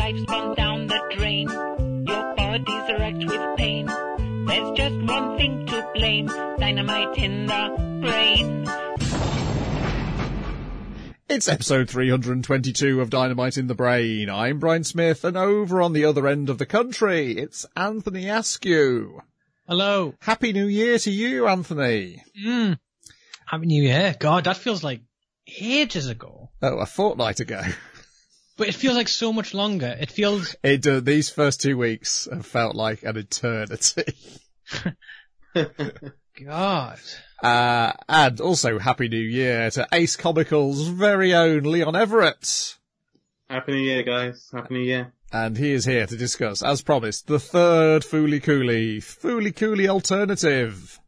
life's gone down the drain. Your body's wrecked with pain. There's just one thing to blame. Dynamite in the brain. It's episode 322 of Dynamite in the Brain. I'm Brian Smith, and over on the other end of the country, it's Anthony Askew. Hello. Happy New Year to you, Anthony. Happy New Year. God, that feels like ages ago. Oh, a fortnight ago. But it feels like so much longer. It feels... These first 2 weeks have felt like an eternity. God. And also Happy New Year to Ace Comical's very own Leon Everett. Happy New Year, guys. Happy New Year. And he is here to discuss, as promised, the third Fooly Cooley alternative.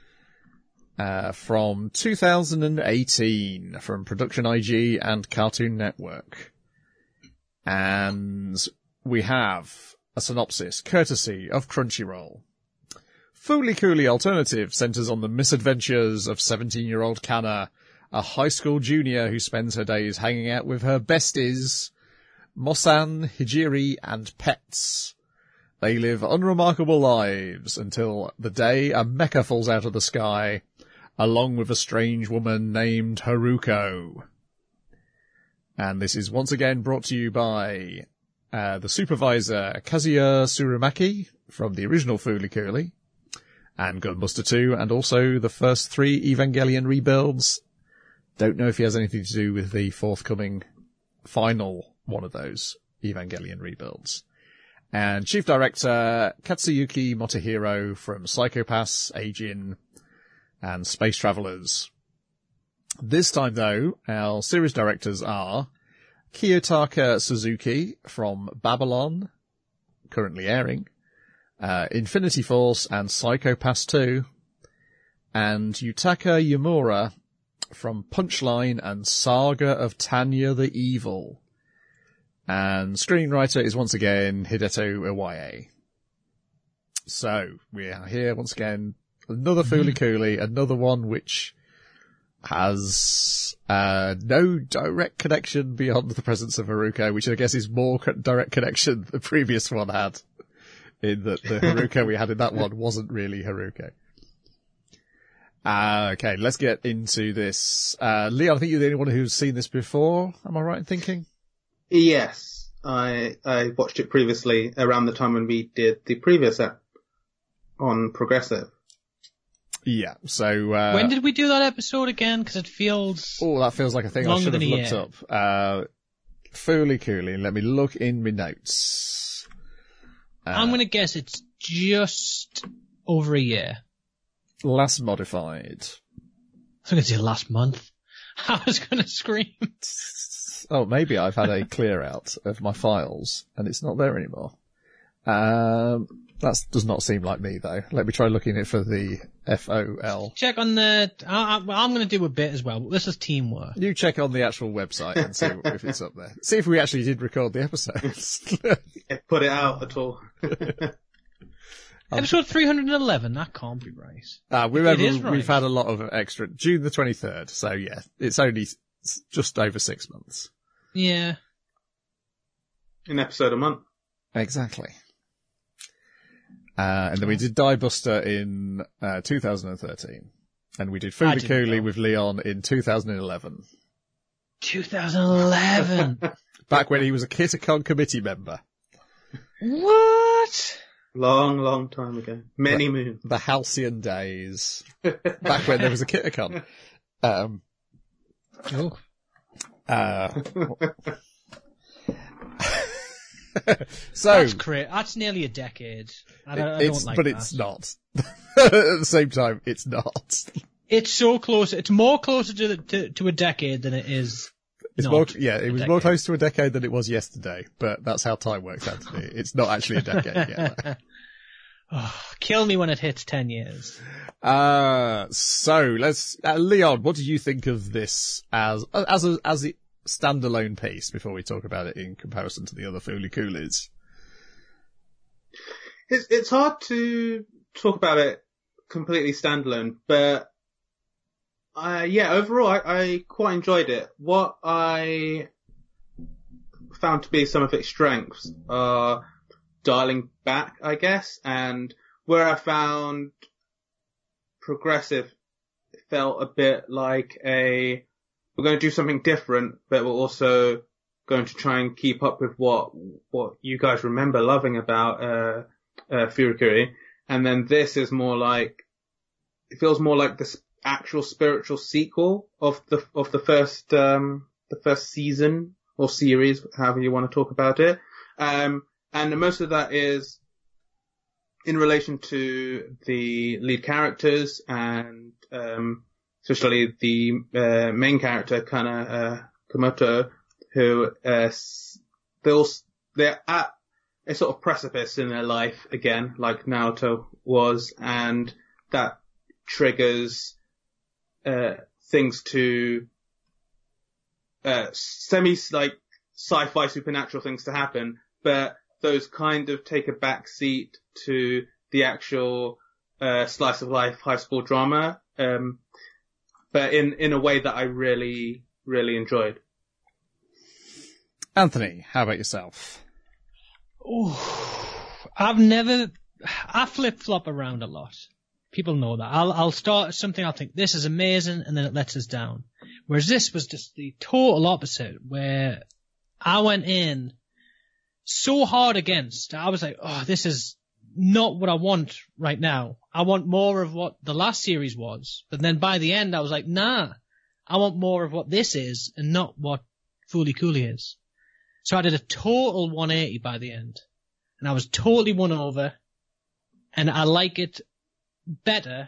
From 2018, from Production IG and Cartoon Network. And we have a synopsis, courtesy of Crunchyroll. Fooly Cooley Alternative centres on the misadventures of 17-year-old Kana, a high school junior who spends her days hanging out with her besties, Mosan, Hijiri, and pets. They live unremarkable lives until the day a mecha falls out of the sky, along with a strange woman named Haruko. And this is once again brought to you by the supervisor Kazuya Tsurumaki from the original Fooly Cooley, and Gunbuster 2, and also the first 3 Evangelion rebuilds. Don't know if he has anything to do with the forthcoming final one of those Evangelion rebuilds. And Chief Director Katsuyuki Motohiro from Psycho Pass, Agin, and Space Travelers. This time, though, our series directors are Kiyotaka Suzuki from Babylon, currently airing, Infinity Force and Psycho Pass 2, and Yutaka Yamura from Punchline and Saga of Tanya the Evil. And screenwriter is once again Hideto Iwaye. So, we are here once again, another Fooly Cooley, another one which has no direct connection beyond the presence of Haruko, which I guess is more direct connection the previous one had, in that the Haruko we had in that one wasn't really Haruko. Okay, let's get into this. Leon, I think you're the only one who's seen this before. Am I right in thinking? Yes, I watched it previously around the time when we did the previous app on Progressive. Yeah, so... when did we do that episode again? Because it feels... Oh, that feels like a thing I should have looked up. Fooly Cooley, let me look in my notes. I'm going to guess it's just over a year. Last modified. I was going to say last month. I was going to scream. Oh, maybe I've had a clear out of my files and it's not there anymore. That does not seem like me, though. Let me try looking it for the FOL. Check on the... I'm going to do a bit as well. This is teamwork. You check on the actual website and see if it's up there. See if we actually did record the episodes. Put it out at all. Episode 311, that can't be right. Remember, it is right. We've had a lot of extra... June the 23rd, so yeah, it's only just over 6 months. Yeah. An episode a month. Exactly. And then we did Die Buster in 2013. And we did Fooly Cooley with Leon in 2011. 2011. Back when he was a Kitacon committee member. What? Long, long time ago. Many moons. The halcyon days. Back when there was a Kitacon. So that's great. That's nearly a decade. I don't like but that. It's not. At the same time, it's not. It's so close. It's more closer to a decade than it is. It was more close to a decade than it was yesterday, but that's how time works, Anthony. It's not actually a decade yet. Oh, kill me when it hits 10 years. So let's, Leon, what do you think of this as the standalone piece before we talk about it in comparison to the other Fooly Coolies? It's hard to talk about it completely standalone, but overall I quite enjoyed it. What I found to be some of its strengths are dialing back, I guess, and where I found Progressive felt a bit like we're going to do something different, but we're also going to try and keep up with what you guys remember loving about Furikuri. And then this is more like, it feels more like the actual spiritual sequel of the first season or series, however you want to talk about it. And most of that is in relation to the lead characters and especially the main character Kana Komoto, who they're at a sort of precipice in their life again, like Naoto was, and that triggers things to like sci-fi supernatural things to happen, but those kind of take a back seat to the actual slice of life high school drama, but in a way that I really, really enjoyed. Anthony, how about yourself? I flip-flop around a lot. People know that. I'll start something, I'll think, this is amazing, and then it lets us down. Whereas this was just the total opposite, where I went in so hard against. I was like, oh, this is not what I want right now. I want more of what the last series was. But then by the end, I was like, nah, I want more of what this is and not what Fooly Cooly is. So I did a total 180 by the end. And I was totally won over. And I like it better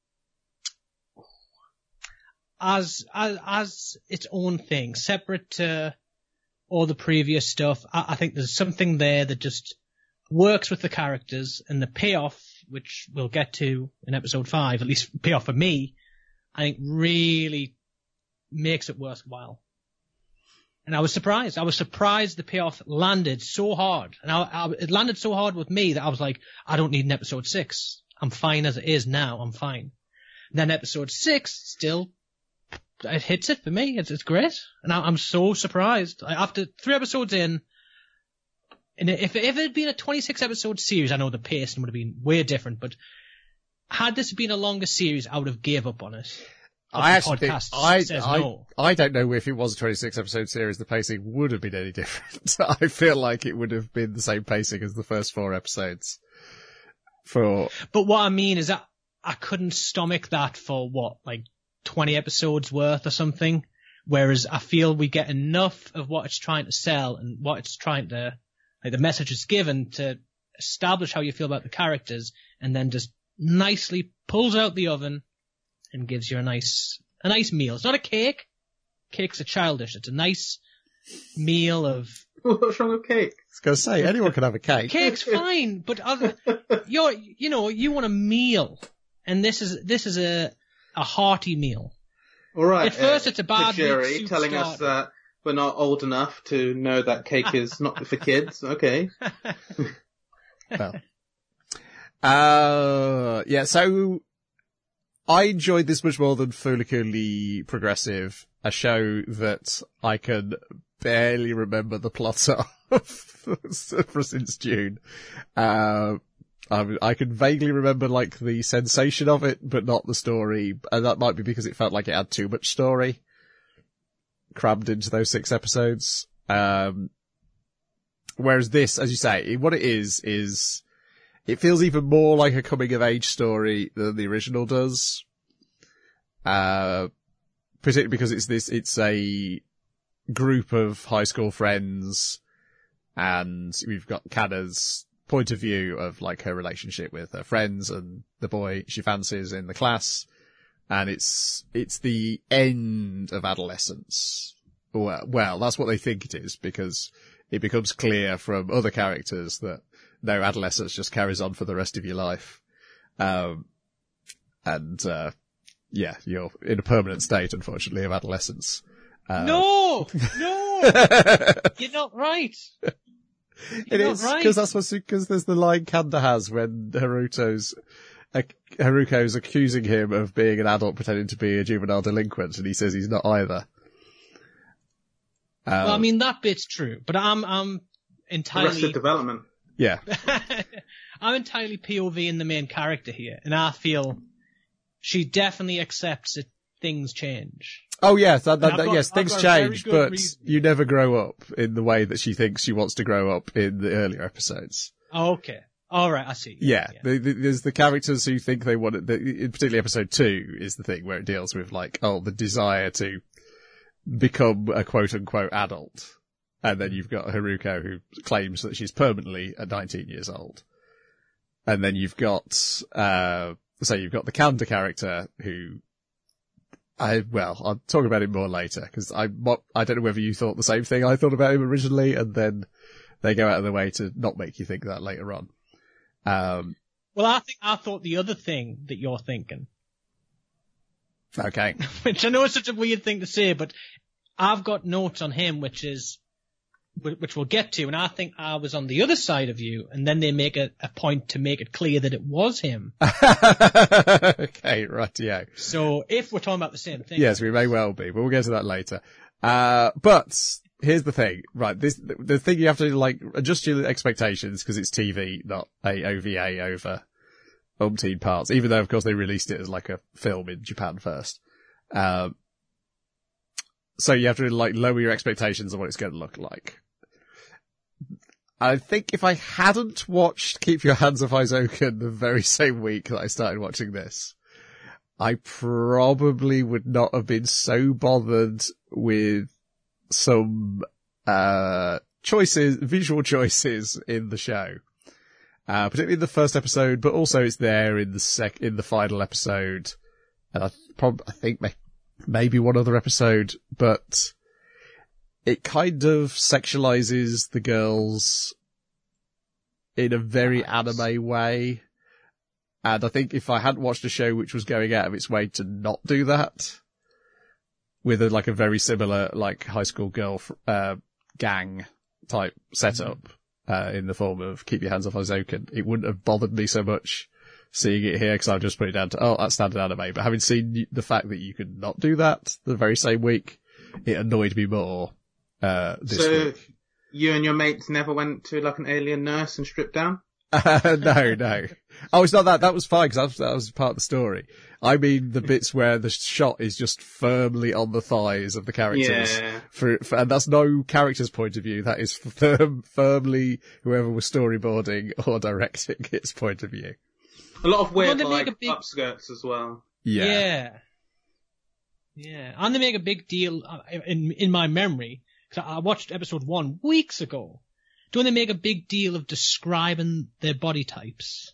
as its own thing, separate to all the previous stuff. I think there's something there that just works with the characters, and the payoff, which we'll get to in episode 5, at least payoff for me, I think really makes it worthwhile. And I was surprised. The payoff landed so hard. And it landed so hard with me that I was like, I don't need an episode 6. I'm fine as it is now. I'm fine. And then episode 6 still, it hits it for me. It's great. And I'm so surprised. After 3 episodes in, and if it had been a 26 episode series, I know the pacing would have been way different, but had this been a longer series, I would have gave up on it. I actually think, I don't know if it was a 26 episode series, the pacing would have been any different. I feel like it would have been the same pacing as the first 4 episodes. But what I mean is that I couldn't stomach that for 20 episodes worth or something. Whereas I feel we get enough of what it's trying to sell and what it's trying to, the message it's given to establish how you feel about the characters, and then just nicely pulls out the oven and gives you a nice meal. It's not a cake. Cake's a childish. It's a nice meal of... What's wrong with cake? I was going to say, anyone can have a cake. Cake's fine, but you want a meal. And this is a hearty meal. All right. At first it's a bad Tajiri telling us that we're not old enough to know that cake is not for kids. Okay. Well. Yeah, so... I enjoyed this much more than Fooly Cooly Progressive, a show that I can barely remember the plot of since June. I can vaguely remember the sensation of it, but not the story. And that might be because it felt like it had too much story crammed into those 6 episodes. Whereas this, as you say, what it is it feels even more like a coming of age story than the original does. Particularly because it's a group of high school friends, and we've got Kana's point of view of her relationship with her friends and the boy she fancies in the class. And it's the end of adolescence. Well, that's what they think it is, because it becomes clear from other characters that no, adolescence just carries on for the rest of your life. Yeah, you're in a permanent state, unfortunately, of adolescence. No! You're not right. It is, because there's the line Kanda has when Haruko's accusing him of being an adult pretending to be a juvenile delinquent, and he says he's not either. Well, I mean, that bit's true, but I'm entirely... Arrested Development. Yeah. I'm entirely POV in the main character here, and I feel she definitely accepts that things change. Oh yes, yes, I've things got a very change, good but reason. you never grow up in the way that she thinks she wants to grow up in the earlier episodes. Oh, okay. All right, I see. Yeah. There's the characters who think they want it, particularly episode 2 is the thing where it deals with like, the desire to become a quote unquote adult. And then you've got Haruko who claims that she's permanently at 19 years old. And then you've got, you've got the counter character who, I'll talk about him more later, because I don't know whether you thought the same thing I thought about him originally, and then they go out of their way to not make you think that later on. Well, I thought the other thing that you're thinking. Okay. Which I know is such a weird thing to say, but I've got notes on him, which we'll get to, and I think I was on the other side of you, and then they make a point to make it clear that it was him. Okay, right, yeah. So if we're talking about the same thing. Yes, we may well be, but we'll get to that later. But here's the thing, right? The thing you have to like adjust your expectations because it's TV, not a OVA over umpteen parts, even though of course they released it as like a film in Japan first. So you have to like lower your expectations on what it's going to look like. I think if I hadn't watched Keep Your Hands Off Aizoken the very same week that I started watching this, I probably would not have been so bothered with some visual choices in the show. Particularly in the first episode, but also it's there in the final episode. And I think maybe one other episode, but it kind of sexualizes the girls in a very anime way. And I think if I hadn't watched a show which was going out of its way to not do that, with a very similar like high school girl gang type setup in the form of Keep Your Hands Off Aizoken, it wouldn't have bothered me so much seeing it here, because I've just put it down to, that's standard anime. But having seen the fact that you could not do that the very same week, it annoyed me more this week. You and your mates never went to like an alien nurse and stripped down? No. Oh, it's not that. That was fine, because that was part of the story. I mean the bits where the shot is just firmly on the thighs of the characters. Yeah. And that's no character's point of view. That is firmly whoever was storyboarding or directing its point of view. A lot of weird, upskirts as well. Yeah. And they make a big deal, in my memory, because I watched episode 1 weeks ago. Don't they make a big deal of describing their body types?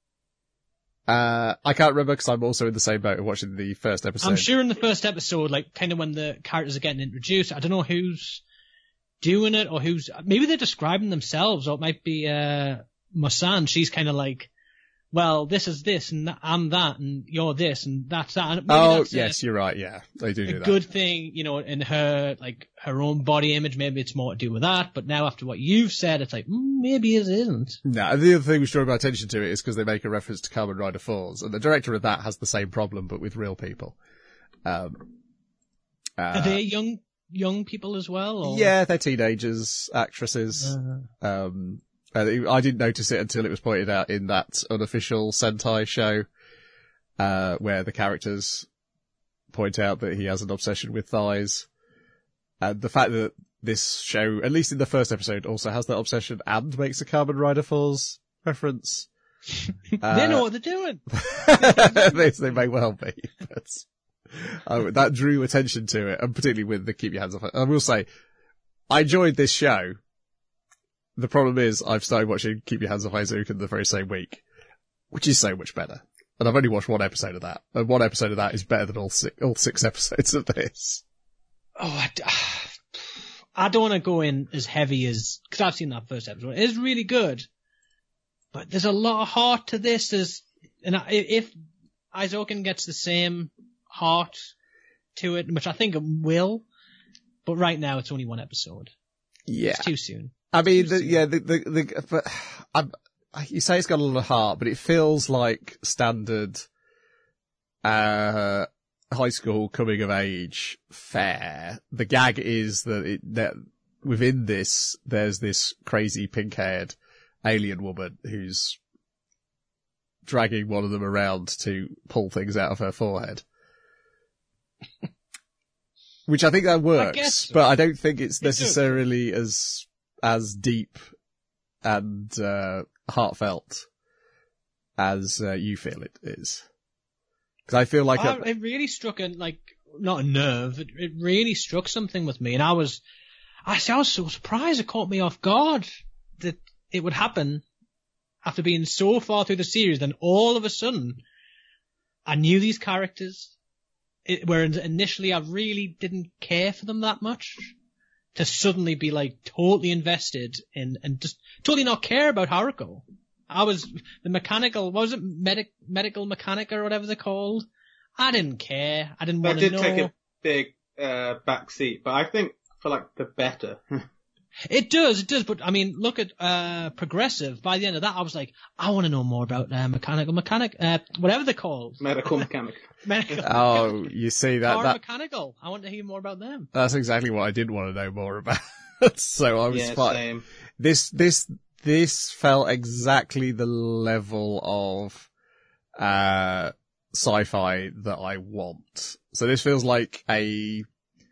I can't remember, because I'm also in the same boat of watching the first episode. I'm sure in the first episode, like, kind of when the characters are getting introduced, I don't know who's doing it, or maybe they're describing themselves, or it might be, Masan. She's kind of like, well, this is this, and I'm that, and you're this, and that's that. And that's yes, you're right, yeah. They do that. A good thing, in her own body image, maybe it's more to do with that, but now after what you've said, it's like, maybe it isn't. No, and the other thing we should draw my attention to it is because they make a reference to Kamen Rider Falls, and the director of that has the same problem, but with real people. Are they young people as well? Or? Yeah, they're teenagers, actresses. I didn't notice it until it was pointed out in that unofficial Sentai show, where the characters point out that he has an obsession with thighs. And the fact that this show, at least in the first episode, also has that obsession and makes a Kamen Rider Falls reference. They know what they're doing. They may well be, but that drew attention to it, and particularly with the Keep Your Hands Off. I will say, I enjoyed this show. The problem is, I've started watching Keep Your Hands Off Aizoken the very same week, which is so much better. And I've only watched one episode of that. And one episode of that is better than all six episodes of this. Oh, I don't want to go in as heavy as, because I've seen that first episode. It is really good. But there's a lot of heart to this. If Aizoken gets the same heart to it, which I think it will, but right now it's only one episode. Yeah. It's too soon. I mean, you say it's got a lot of heart, but it feels like standard, high school coming of age fare. The gag is that within this, there's this crazy pink-haired alien woman who's dragging one of them around to pull things out of her forehead. Which I think that works, but I don't think it's necessarily as deep and heartfelt as you feel it is. Because I feel like it really struck not a nerve. It really struck something with me, and I was so surprised. It caught me off guard that it would happen after being so far through the series. Then all of a sudden, I knew these characters. Whereas initially I really didn't care for them that much. To suddenly be totally invested in and just totally not care about Haruko. I was the mechanical, what was it, medical mechanic or whatever they're called? I didn't care. I didn't want to know. That did take a big back seat, but I think for the better. It does, but I mean, look at Progressive. By the end of that, I was like, I want to know more about whatever they're called. Medical mechanic. Oh, you see that mechanical. I want to hear more about them. That's exactly what I did want to know more about. So I was fine. Same. This felt exactly the level of sci-fi that I want. So this feels like a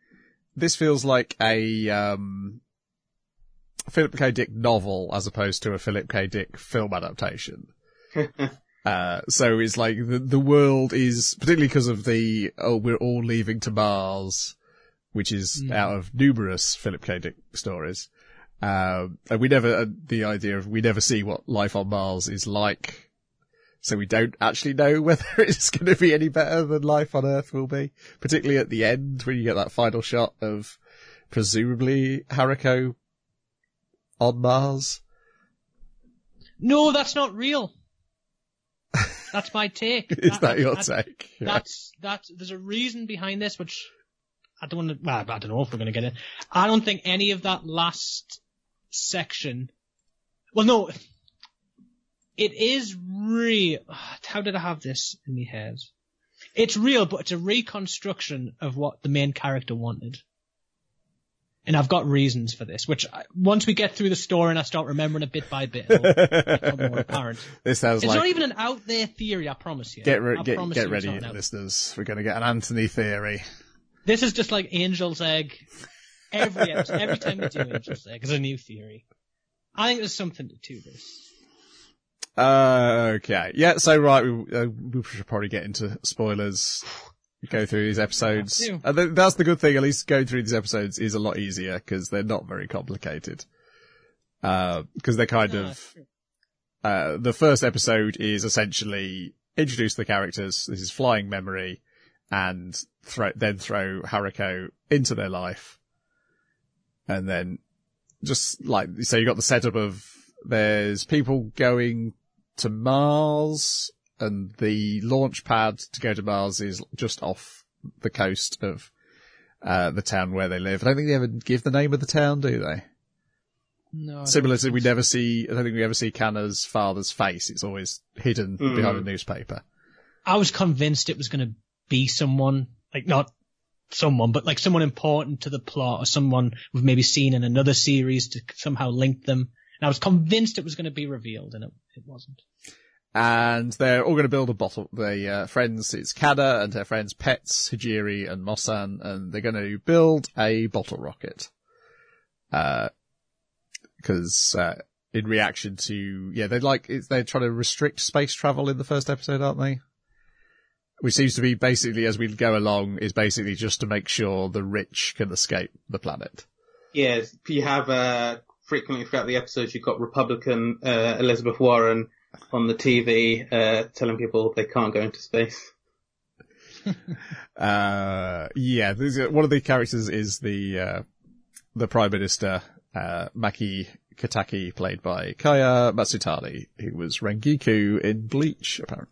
Philip K. Dick novel as opposed to a Philip K. Dick film adaptation. So it's like the world is, particularly because of we're all leaving to Mars, which is out of numerous Philip K. Dick stories. And we never see what life on Mars is like. So we don't actually know whether it's going to be any better than life on Earth will be, particularly at the end when you get that final shot of presumably Haruko on Mars. No, that's not real. That's my take. Is that your take? That's there's a reason behind this, which I don't know if we're going to get it. I don't think any of that last section. Well, no, it is real. How did I have this in my head? It's real, but it's a reconstruction of what the main character wanted. And I've got reasons for this, which once we get through the story and I start remembering it bit by bit, it'll become more apparent. It's not even an out there theory, I promise you. Get ready, listeners. We're going to get an Anthony theory. This is just like Angel's Egg. Every episode, every time we do Angel's Egg, is a new theory. I think there's something to this. Okay. Yeah, so right, we should probably get into spoilers. Go through these episodes. That's the good thing, at least going through these episodes is a lot easier because they're not very complicated. Because they're kind of, the first episode is essentially introduce the characters. This is flying memory and then throw Haruko into their life. And then so you got the setup of there's people going to Mars, and the launch pad to go to Mars is just off the coast of the town where they live. I don't think they ever give the name of the town, do they? No. Similar to I don't think we ever see Kanna's father's face. It's always hidden behind a newspaper. I was convinced it was going to be someone, not someone, but someone important to the plot, or someone we've maybe seen in another series to somehow link them. And I was convinced it was going to be revealed, and it wasn't. And they're all going to build a bottle. It's Kanna and her friends Pets, Hijiri and Mosan, and they're going to build a bottle rocket. Because, in reaction to, they're trying to restrict space travel in the first episode, aren't they? Which seems to be basically, as we go along, is basically just to make sure the rich can escape the planet. Yes, you have, frequently throughout the episodes, you've got Republican, Elizabeth Warren on the TV, telling people they can't go into space. One of the characters is the Prime Minister, Maki Kataki, played by Kaya Matsutani, who was Rengiku in Bleach, apparently.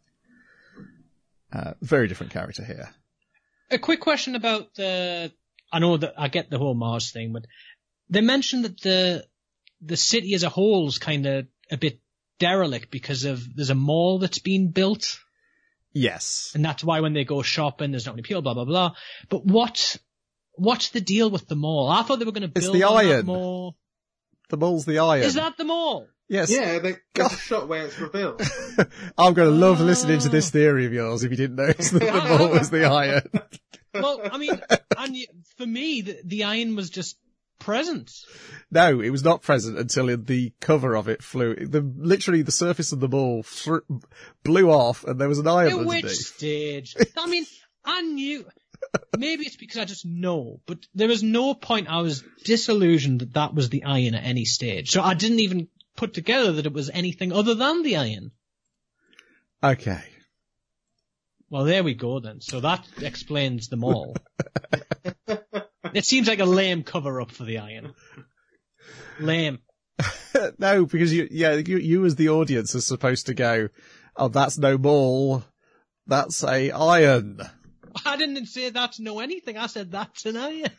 Very different character here. A quick question about I know that I get the whole Mars thing, but they mentioned that the city as a whole is kind of a bit derelict because there's a mall that's being built. Yes. And that's why when they go shopping, there's not many people, blah, blah, blah. But what's the deal with the mall? I thought they were going to build the on iron. that mall. The mall's the iron. Is that the mall? Yes. Yeah, there's a shot where it's revealed. I'm going to love listening to this theory of yours if you didn't notice that the mall was the iron. Well, I mean, for me, the iron was just present. No, it was not present until the cover of it flew. Literally, the surface of the mall blew off, and there was an iron At underneath. which stage? I mean, I knew. Maybe it's because I just know, but there was no point I was disillusioned that was the iron at any stage. So I didn't even put together that it was anything other than the iron. Okay. Well, there we go then. So that explains them all. It seems like a lame cover-up for the iron. Lame. No, because you as the audience are supposed to go, oh, that's no mall, that's a iron. I didn't say that's no anything. I said that's an iron.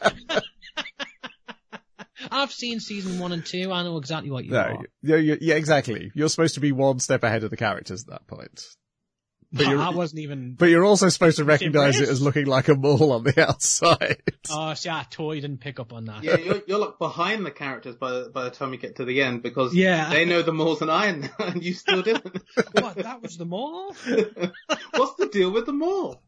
I've seen season 1 and 2. I know exactly what you are. Yeah, exactly. You're supposed to be one step ahead of the characters at that point. I wasn't even... But you're also supposed to recognise it as looking like a mall on the outside. Oh, see, I totally didn't pick up on that. Yeah, you're like behind the characters by the time you get to the end because Yeah. they know the mall's an iron now and you still didn't. What, that was the mall? What's the deal with the mall?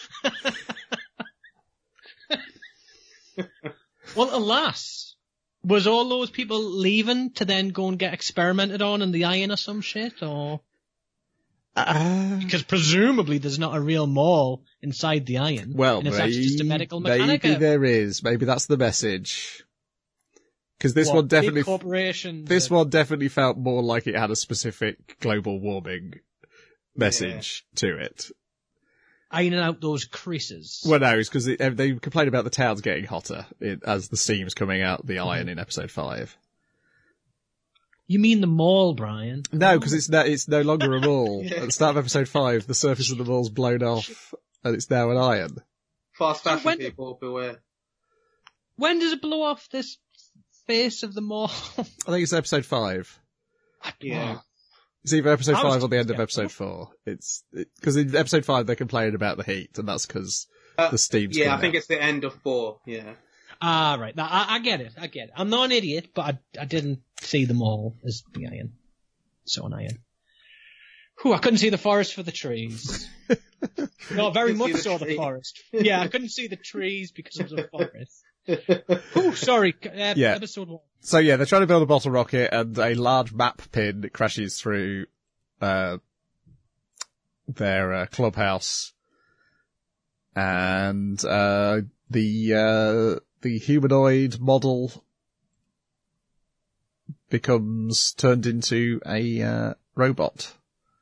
Well, alas. Was all those people leaving to then go and get experimented on in the iron or some shit, or? Because presumably there's not a real mall inside the iron. Well, and it's actually just a medical mechanic. Maybe there is. Maybe that's the message. Because this one definitely, one definitely felt more like it had a specific global warming message to it. Ironing out those creases. Well, no, it's because they complain about the towns getting hotter as the steam's coming out the iron in episode 5. You mean the mall, Brian? No, because it's no longer a mall. At the start of episode 5, the surface of the mall's blown off, and it's now an iron. Fast fashion people, beware. When does it blow off this face of the mall? I think it's episode 5. Yeah. It's either episode 5 or the end of episode 4. Because in episode 5 they're complaining about the heat, and that's because the steam's coming I think out. it's the end of 4, yeah. Ah, right. Now, I get it. I'm not an idiot, but I didn't see them all as the iron. So an iron. Whew, I couldn't see the forest for the trees. No, very much so the forest. Yeah, I couldn't see the trees because of the forest. Whew, sorry. Episode 1. So yeah, they're trying to build a bottle rocket, and a large map pin crashes through their clubhouse, and the humanoid model becomes turned into a robot.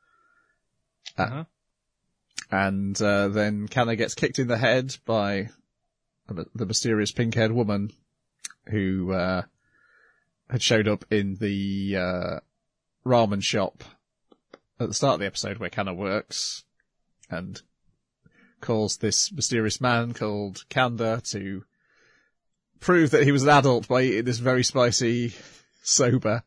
And then Kanna gets kicked in the head by the mysterious pink-haired woman who had showed up in the ramen shop at the start of the episode where Kanna works, and calls this mysterious man called Kanda to prove that he was an adult by eating this very spicy soba.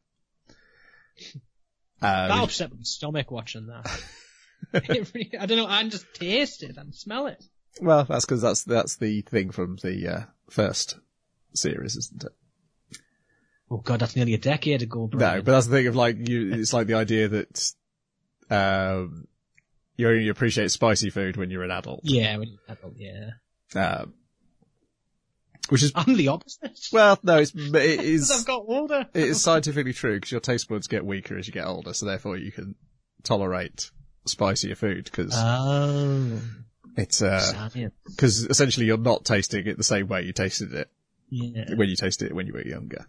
That upset my stomach watching that. I don't know, I just taste it and smell it. Well, that's because that's the thing from the first series, isn't it? Oh god, that's nearly a decade ago, Brian. No, but that's the thing of it's like the idea that you only appreciate spicy food when you're an adult. Yeah, when you're an adult, yeah. Which is... I'm the opposite. Well, no, it is... Because I've got older. It is scientifically true, because your taste buds get weaker as you get older, so therefore you can tolerate spicier food, because... Oh. It's, because essentially you're not tasting it the same way you tasted it. Yeah. When you tasted it when you were younger.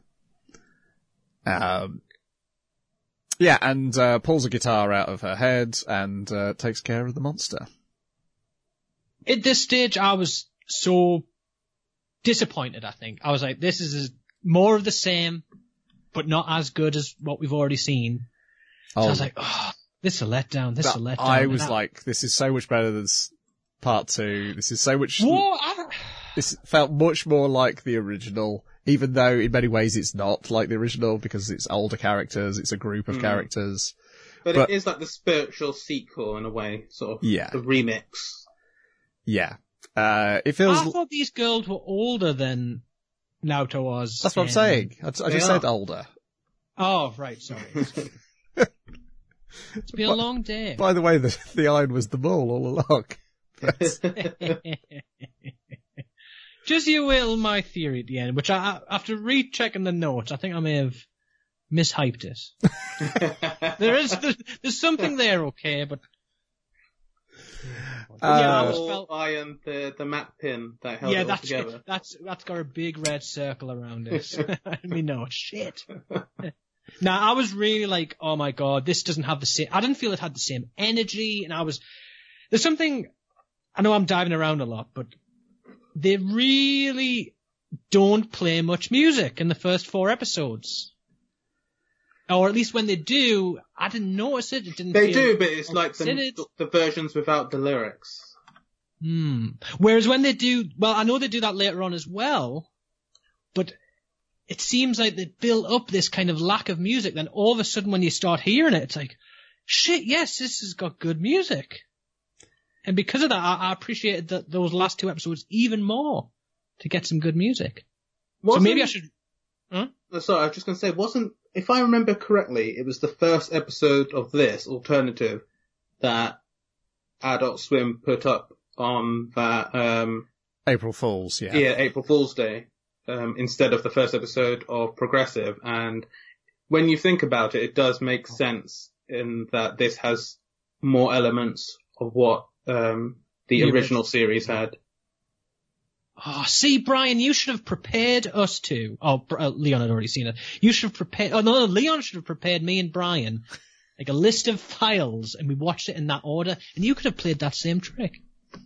Yeah, and pulls a guitar out of her head and takes care of the monster. At this stage, I was so disappointed, I think. I was like, this is more of the same, but not as good as what we've already seen. So I was like, oh, this is a letdown, this is a letdown. I was like, this is so much better than part 2. This is so much... This felt much more like the original, even though in many ways it's not like the original because it's older characters, it's a group of characters. But it is like the spiritual sequel in a way, sort of. Yeah. The remix. Yeah. It feels... I thought these girls were older than Naoto was. That's what I'm saying. I just said older. Oh, right, sorry. It's been a long day. By the way, the iron was the ball all along. Just you will my theory at the end, which after rechecking the notes, I think I may have mishyped it. There's something there, okay, but I just felt iron, the map pin that held it all together. That's got a big red circle around it. I mean, no shit. Now, I was really like, oh my god, this doesn't have the same, I didn't feel it had the same energy, and there's something, I know I'm diving around a lot, but they really don't play much music in the first 4 episodes. Or at least when they do, I didn't notice it. It didn't. They do, but it's like the versions without the lyrics. Whereas when they do, well, I know they do that later on as well, but it seems like they build up this kind of lack of music. Then all of a sudden, when you start hearing it, it's like, shit, yes, this has got good music. And because of that, I appreciated those last 2 episodes even more to get some good music. So maybe I should. Huh? Sorry, I was just going to say, if I remember correctly, it was the first episode of this alternative that Adult Swim put up on that April Fool's, yeah. Yeah, April Fool's Day, instead of the first episode of Progressive. And when you think about it, it does make sense in that this has more elements of what the original series had. Oh, see, Brian, you should have prepared us two. Oh, Leon had already seen it. You should have prepared. Oh no, Leon should have prepared me and Brian like a list of files, and we watched it in that order. And you could have played that same trick.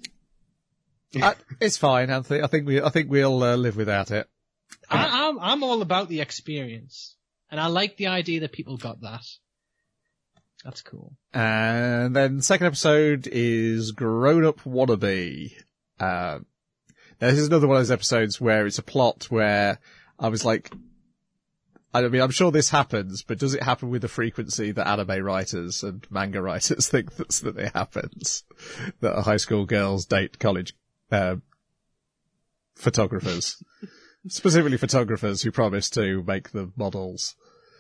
It's fine, Anthony. I think we'll live without it. I'm all about the experience, and I like the idea that people got that. That's cool. And then the second episode is Grown Up Wannabe. This is another one of those episodes where it's a plot where I was like, I mean, I'm sure this happens, but does it happen with the frequency that anime writers and manga writers think that it happens? That high school girls date college photographers. Specifically photographers who promise to make the models.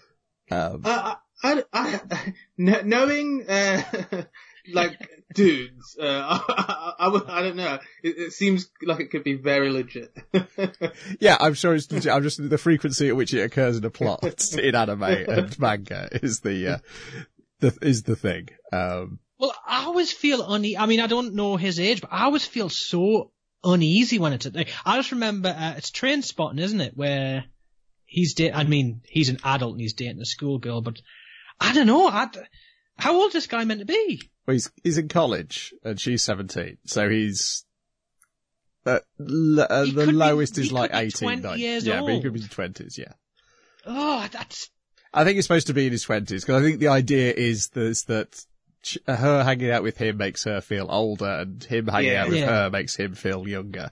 Knowing, like, dudes, I don't know. It seems like it could be very legit. Yeah, I'm sure it's legit. I'm just, the frequency at which it occurs in a plot in anime and manga is the thing. Well, I always feel I mean, I don't know his age, but I always feel so uneasy when it's, like, I just remember, it's Train Spotting, isn't it? Where he's he's an adult and he's dating a schoolgirl, but I don't know, how old is this guy meant to be? Well, he's in college and she's 17, so he's the lowest is like 18, 19. Yeah, but he could be in his 20s, yeah. Oh, I think he's supposed to be in his 20s, because I think the idea is that her hanging out with him makes her feel older, and him hanging out with her makes him feel younger.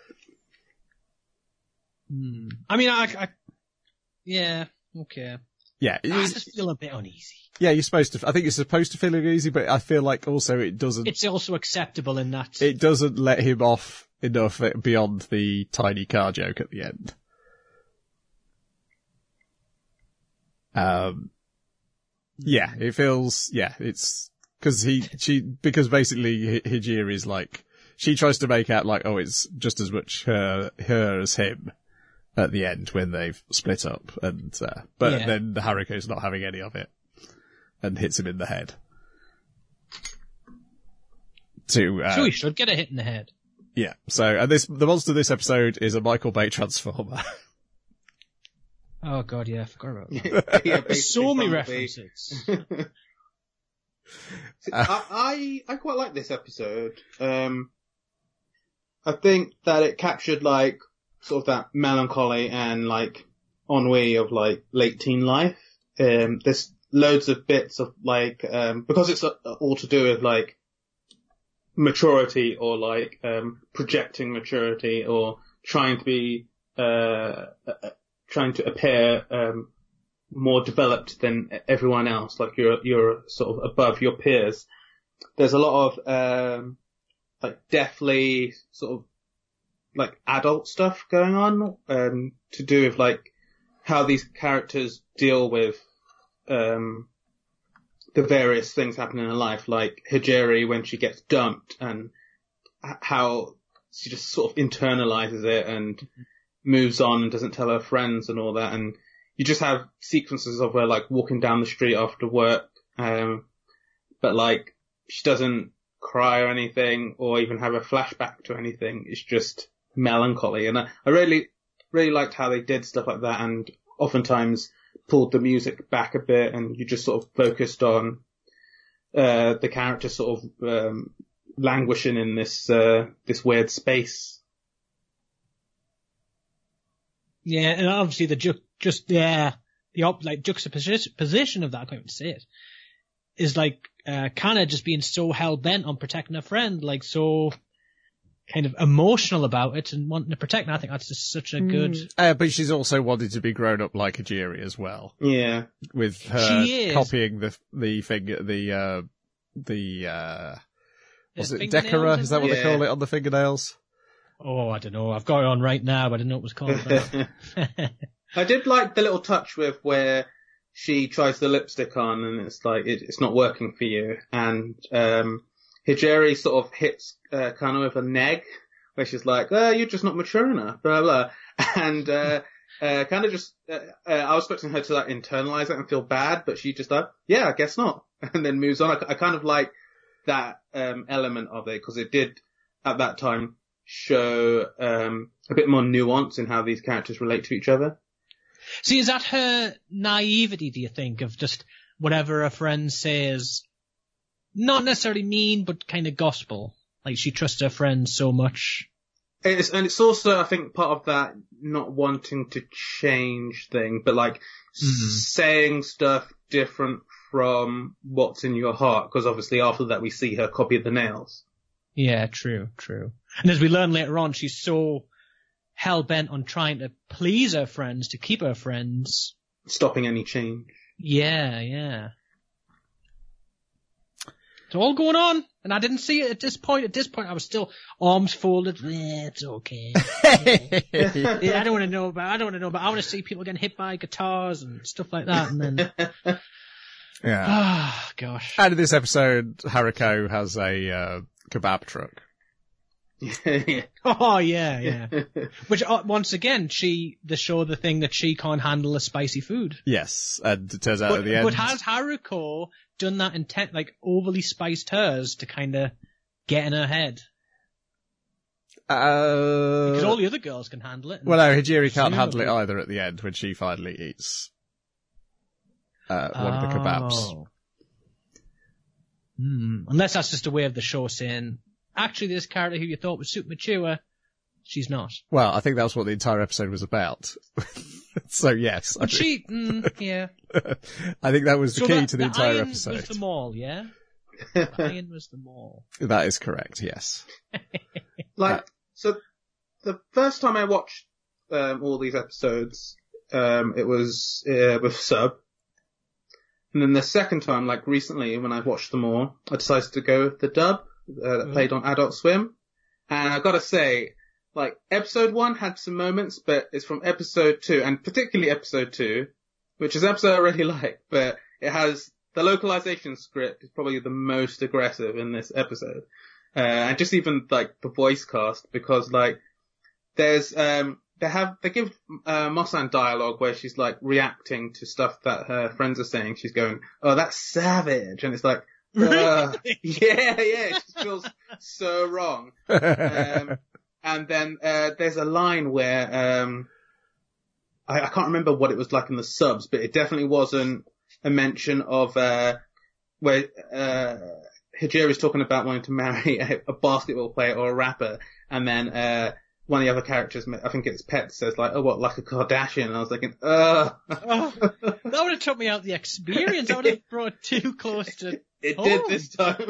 I mean, yeah, okay. Yeah. I just feel a bit uneasy. Yeah, I think you're supposed to feel uneasy, but I feel like also it doesn't... It's also acceptable in that... It doesn't let him off enough beyond the tiny car joke at the end. Yeah, it feels... Yeah, it's... Because basically Hijiri is like... She tries to make out like, oh, it's just as much her as him at the end when they've split up, and then Haruko's not having any of it and hits him in the head. So he should get a hit in the head. Yeah. So, and the monster of this episode is a Michael Bay transformer. Oh god, yeah, I forgot about that. Yeah, so many references. I quite like this episode. I think that it captured like sort of that melancholy and like ennui of like late teen life. There's loads of bits of like, because it's all to do with like maturity or like, projecting maturity or trying to be, trying to appear, more developed than everyone else. Like you're sort of above your peers. There's a lot of, like deathly sort of like adult stuff going on, to do with like how these characters deal with, the various things happening in life, like Hijiri when she gets dumped and how she just sort of internalizes it and moves on and doesn't tell her friends and all that. And you just have sequences of her like walking down the street after work, but like she doesn't cry or anything or even have a flashback to anything. It's just melancholy. And I really, really liked how they did stuff like that, and oftentimes pulled the music back a bit, and you just sort of focused on the character sort of languishing in this weird space. Yeah, and obviously the juxtaposition of that, I can't even say it, is like Kana just being so hell bent on protecting her friend, like so kind of emotional about it and wanting to protect her. I think that's just such a good. But she's also wanted to be grown up like Hijiri as well. Yeah, with her copying the was it Decora? Is that what they call it on the fingernails? Oh, I don't know. I've got it on right now, but I didn't know what it was called. I did like the little touch with where she tries the lipstick on and it's like, it's not working for you. And, Hijiri sort of hits, Kana with a neg, where she's like, you're just not mature enough, blah, blah. And, kind of just, I was expecting her to like internalize it and feel bad, but she just like, yeah, I guess not. And then moves on. I kind of like that, element of it, because it did at that time show, a bit more nuance in how these characters relate to each other. See, is that her naivety, do you think, of just whatever a friend says, not necessarily mean, but kind of gospel? Like she trusts her friends so much. It's also, I think, part of that not wanting to change thing, but like saying stuff different from what's in your heart, because obviously after that we see her copy the nails. Yeah, true. And as we learn later on, she's so hell-bent on trying to please her friends, to keep her friends. Stopping any change. Yeah. It's all going on, and I didn't see it at this point. At this point, I was still arms folded. It's okay. I don't want to know about. I want to see people getting hit by guitars and stuff like that. And then, yeah. Oh gosh. And in this episode, Haruko has a kebab truck. Oh yeah. Which once again, they show the thing that she can't handle a spicy food. Yes, and it turns out at the end. But has Haruko done that intent, like overly spiced hers to kind of get in her head? Because all the other girls can handle it. Well, no, Hijiri can't handle it either at the end when she finally eats one of the kebabs. Unless that's just a way of the show saying, actually, this character who you thought was super mature, she's not. Well, I think that's what the entire episode was about. So yes. But yeah. I think that was the key to the entire episode. Was the mall, yeah? The iron was the mall. That is correct, yes. So the first time I watched all these episodes, it was with sub. And then the second time, like recently, when I watched them all, I decided to go with the dub that played on Adult Swim. And I gotta say, like, episode 1 had some moments, but it's from episode 2, and particularly episode 2, which is an episode I really like, but it has, the localization script is probably the most aggressive in this episode. And just even, like, the voice cast, because, like, there's, they give, Mosan dialogue where she's, like, reacting to stuff that her friends are saying. She's going, oh, that's savage. And it's like, yeah, it just feels so wrong. And then, there's a line where, I can't remember what it was like in the subs, but it definitely wasn't a mention of, where, Hijiri's talking about wanting to marry a basketball player or a rapper, and then, one of the other characters, I think it's Pet, says like, oh, what, like a Kardashian? And I was thinking, that would have took me out the experience. I would have brought too close to It did this time.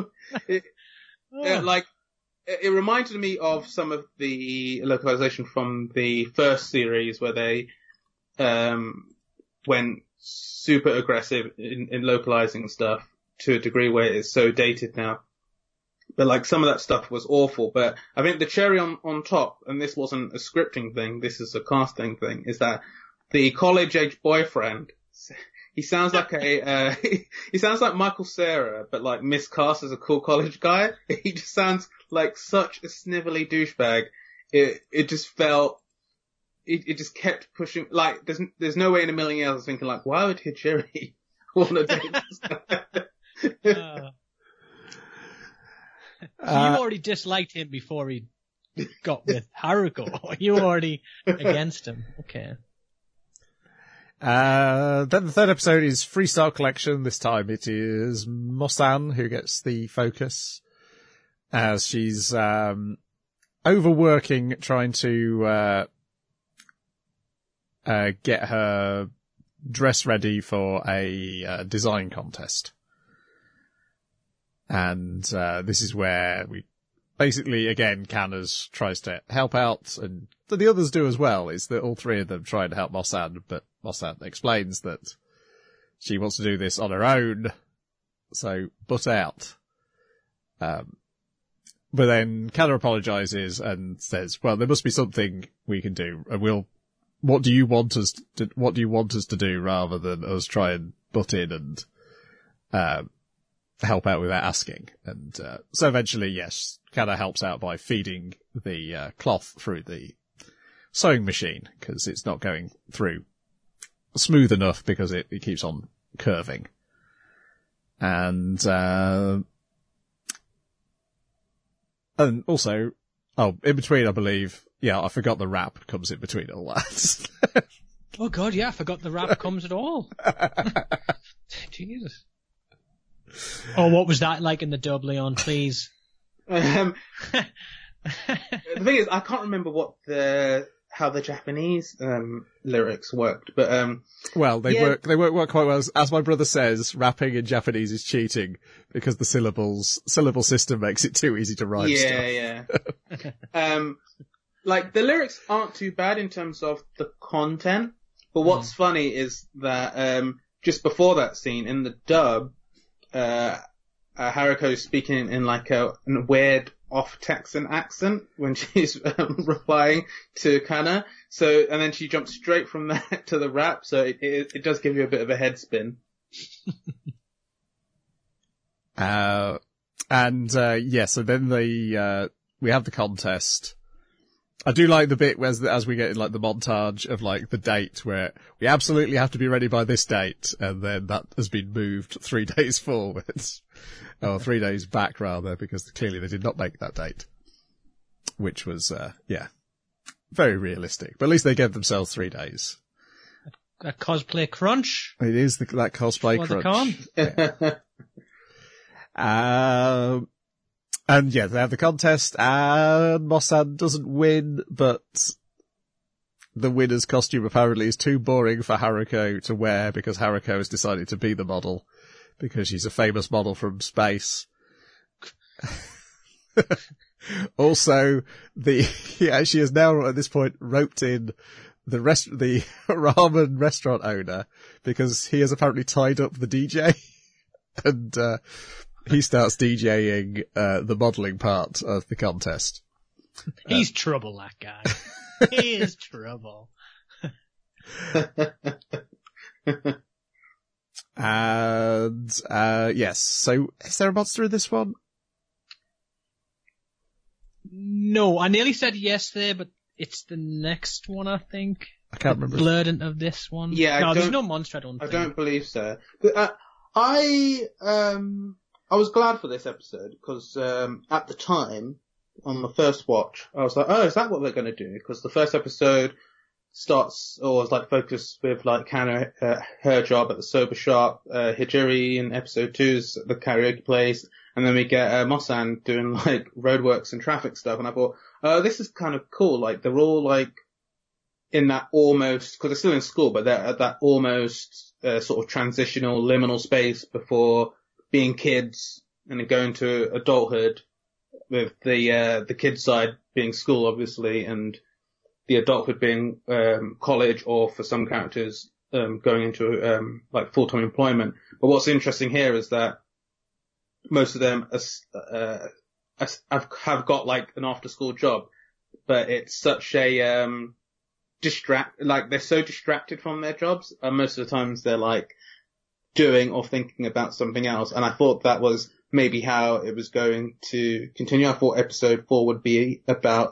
It reminded me of some of the localization from the first series where they, when super aggressive in localizing stuff to a degree where it's so dated now. But like some of that stuff was awful. But I think the cherry on top, and this wasn't a scripting thing, this is a casting thing, is that the college-age boyfriend, he sounds like he sounds like Michael Cera, but like miscast as a cool college guy. He just sounds like such a snivelly douchebag. It just felt, it just kept pushing, like there's no way in a million years I was thinking like, why would Hijiri want to date this guy? You already disliked him before he got with Haruko. You were already against him. Okay. Then the third episode is Freestyle Collection. This time it is Mosan who gets the focus as she's overworking trying to get her dress ready for a design contest. And this is where we basically, again, Kannas tries to help out, and the others do as well, is that all three of them try to help Mosan, but Mosan explains that she wants to do this on her own, so butt out. But then Kanna apologizes and says, well, there must be something we can do, and what do you want us to do rather than us try and butt in and help out without asking. And so eventually, yes, Kanna helps out by feeding the cloth through the sewing machine, because it's not going through smooth enough because it keeps on curving. And also, in between, I believe, I forgot the rap comes in between all that. Oh god, yeah, I forgot the rap comes at all. Jesus. Oh, what was that like in the dub, Leon, please? The thing is, I can't remember how the Japanese lyrics worked, but well, they work quite well. As my brother says, rapping in Japanese is cheating because the syllable system makes it too easy to rhyme stuff. Yeah. Like the lyrics aren't too bad in terms of the content, but what's funny is that just before that scene in the dub, Haruko is speaking in like a weird off-Texan accent when she's replying to Kanna. So, and then she jumps straight from that to the rap. So it does give you a bit of a head spin. So then we have the contest. I do like the bit as we get in like the montage of like the date where we absolutely have to be ready by this date, and then that has been moved 3 days forwards. Or 3 days back rather, because clearly they did not make that date. Which was, very realistic. But at least they gave themselves 3 days. A cosplay crunch. It is that cosplay crunch. And yeah, they have the contest, and Mosan doesn't win, but the winner's costume apparently is too boring for Haruko to wear because Haruko has decided to be the model because she's a famous model from space. Also, she has now at this point roped in the ramen restaurant owner because he has apparently tied up the DJ and, he starts DJing the modelling part of the contest. He's trouble, that guy. He is trouble. And yes, so is there a monster in this one? No, I nearly said yes there, but it's the next one, I think. I can't remember. Blurred of this one. Yeah, no, there's no monster, I don't think. I don't believe so. But, I was glad for this episode because at the time, on the first watch, I was like, oh, is that what they're going to do? Because the first episode starts, or was like focused with like Kanna, her job at the soba shop, Hijiri in episode 2 is the karaoke place, and then we get Mosan doing like roadworks and traffic stuff, and I thought, oh, this is kind of cool. Like they're all like in that almost, because they're still in school, but they're at that almost sort of transitional liminal space before being kids and then going to adulthood, with the kids side being school obviously and the adulthood being college, or for some characters going into like full-time employment. But what's interesting here is that most of them have got like an after-school job, but it's such a they're so distracted from their jobs, and most of the times they're like doing or thinking about something else. And I thought that was maybe how it was going to continue. I thought episode 4 would be about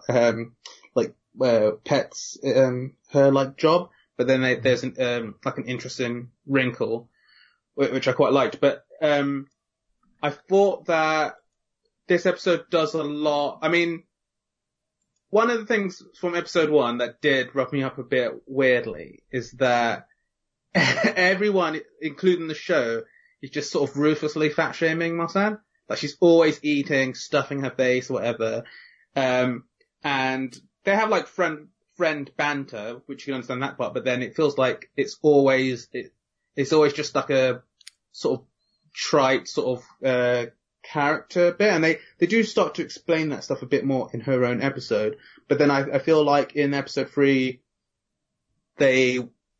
Pet's her like job, but then there's like an interesting wrinkle which I quite liked. But I thought that this episode does a lot. I mean, one of the things from episode 1 that did rub me up a bit weirdly is that everyone, including the show, is just sort of ruthlessly fat shaming Mossad. Like, she's always eating, stuffing her face, whatever. And they have like friend banter, which you can understand that part, but then it feels like it's always just like a sort of trite sort of character bit, and they do start to explain that stuff a bit more in her own episode. But then I feel like in episode 3 they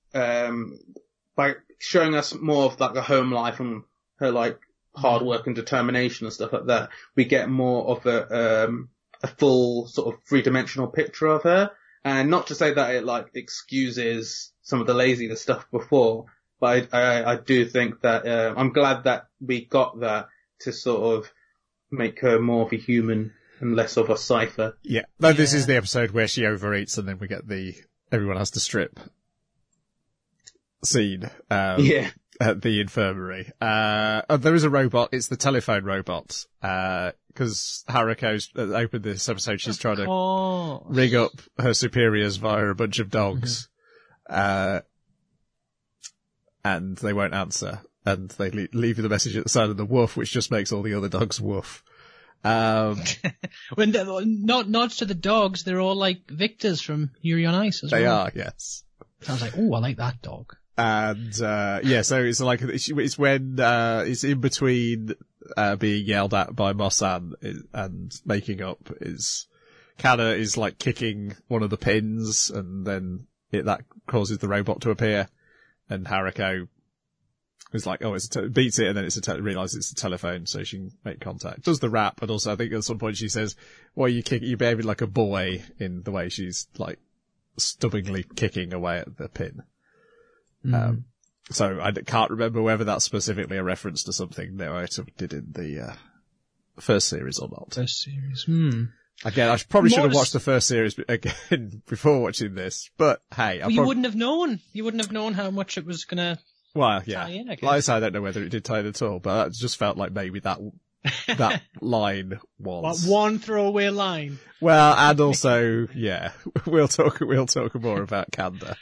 by showing us more of like a home life and her like hard work and determination and stuff like that, we get more of a full sort of three-dimensional picture of her. And not to say that it like excuses some of the laziness stuff before, but I do think that I'm glad that we got that to sort of make her more of a human and less of a cipher. Yeah. No, this is the episode where she overeats and then we get everyone has to strip scene. At the infirmary. There is a robot. It's the telephone robot. Cause Haruko's opened this episode. She's trying to ring up her superiors via a bunch of dogs. And they won't answer. And they leave you the message at the side of the woof, which just makes all the other dogs woof. When nods to the dogs, they're all like Victors from Yuri on Ice as well. They are, yes. I was like, oh, I like that dog. And, so it's like, it's when, it's in between, being yelled at by Mosan and making up Kana is like kicking one of the pins and then that causes the robot to appear and Haruko is like, oh, beats it and then realizes it's a telephone so she can make contact. Does the rap, and also I think at some point she says, well, you're behaving like a boy in the way she's like stubbornly kicking away at the pin. So I can't remember whether that's specifically a reference to something that I did in the first series or not. First series. Again, I probably should have watched the first series again before watching this, but hey. You wouldn't have known. You wouldn't have known how much it was gonna tie in, I guess. Like I said, I don't know whether it did tie in at all, but it just felt like maybe that line was. Like one throwaway line. Well, and also, we'll talk more about Kanda.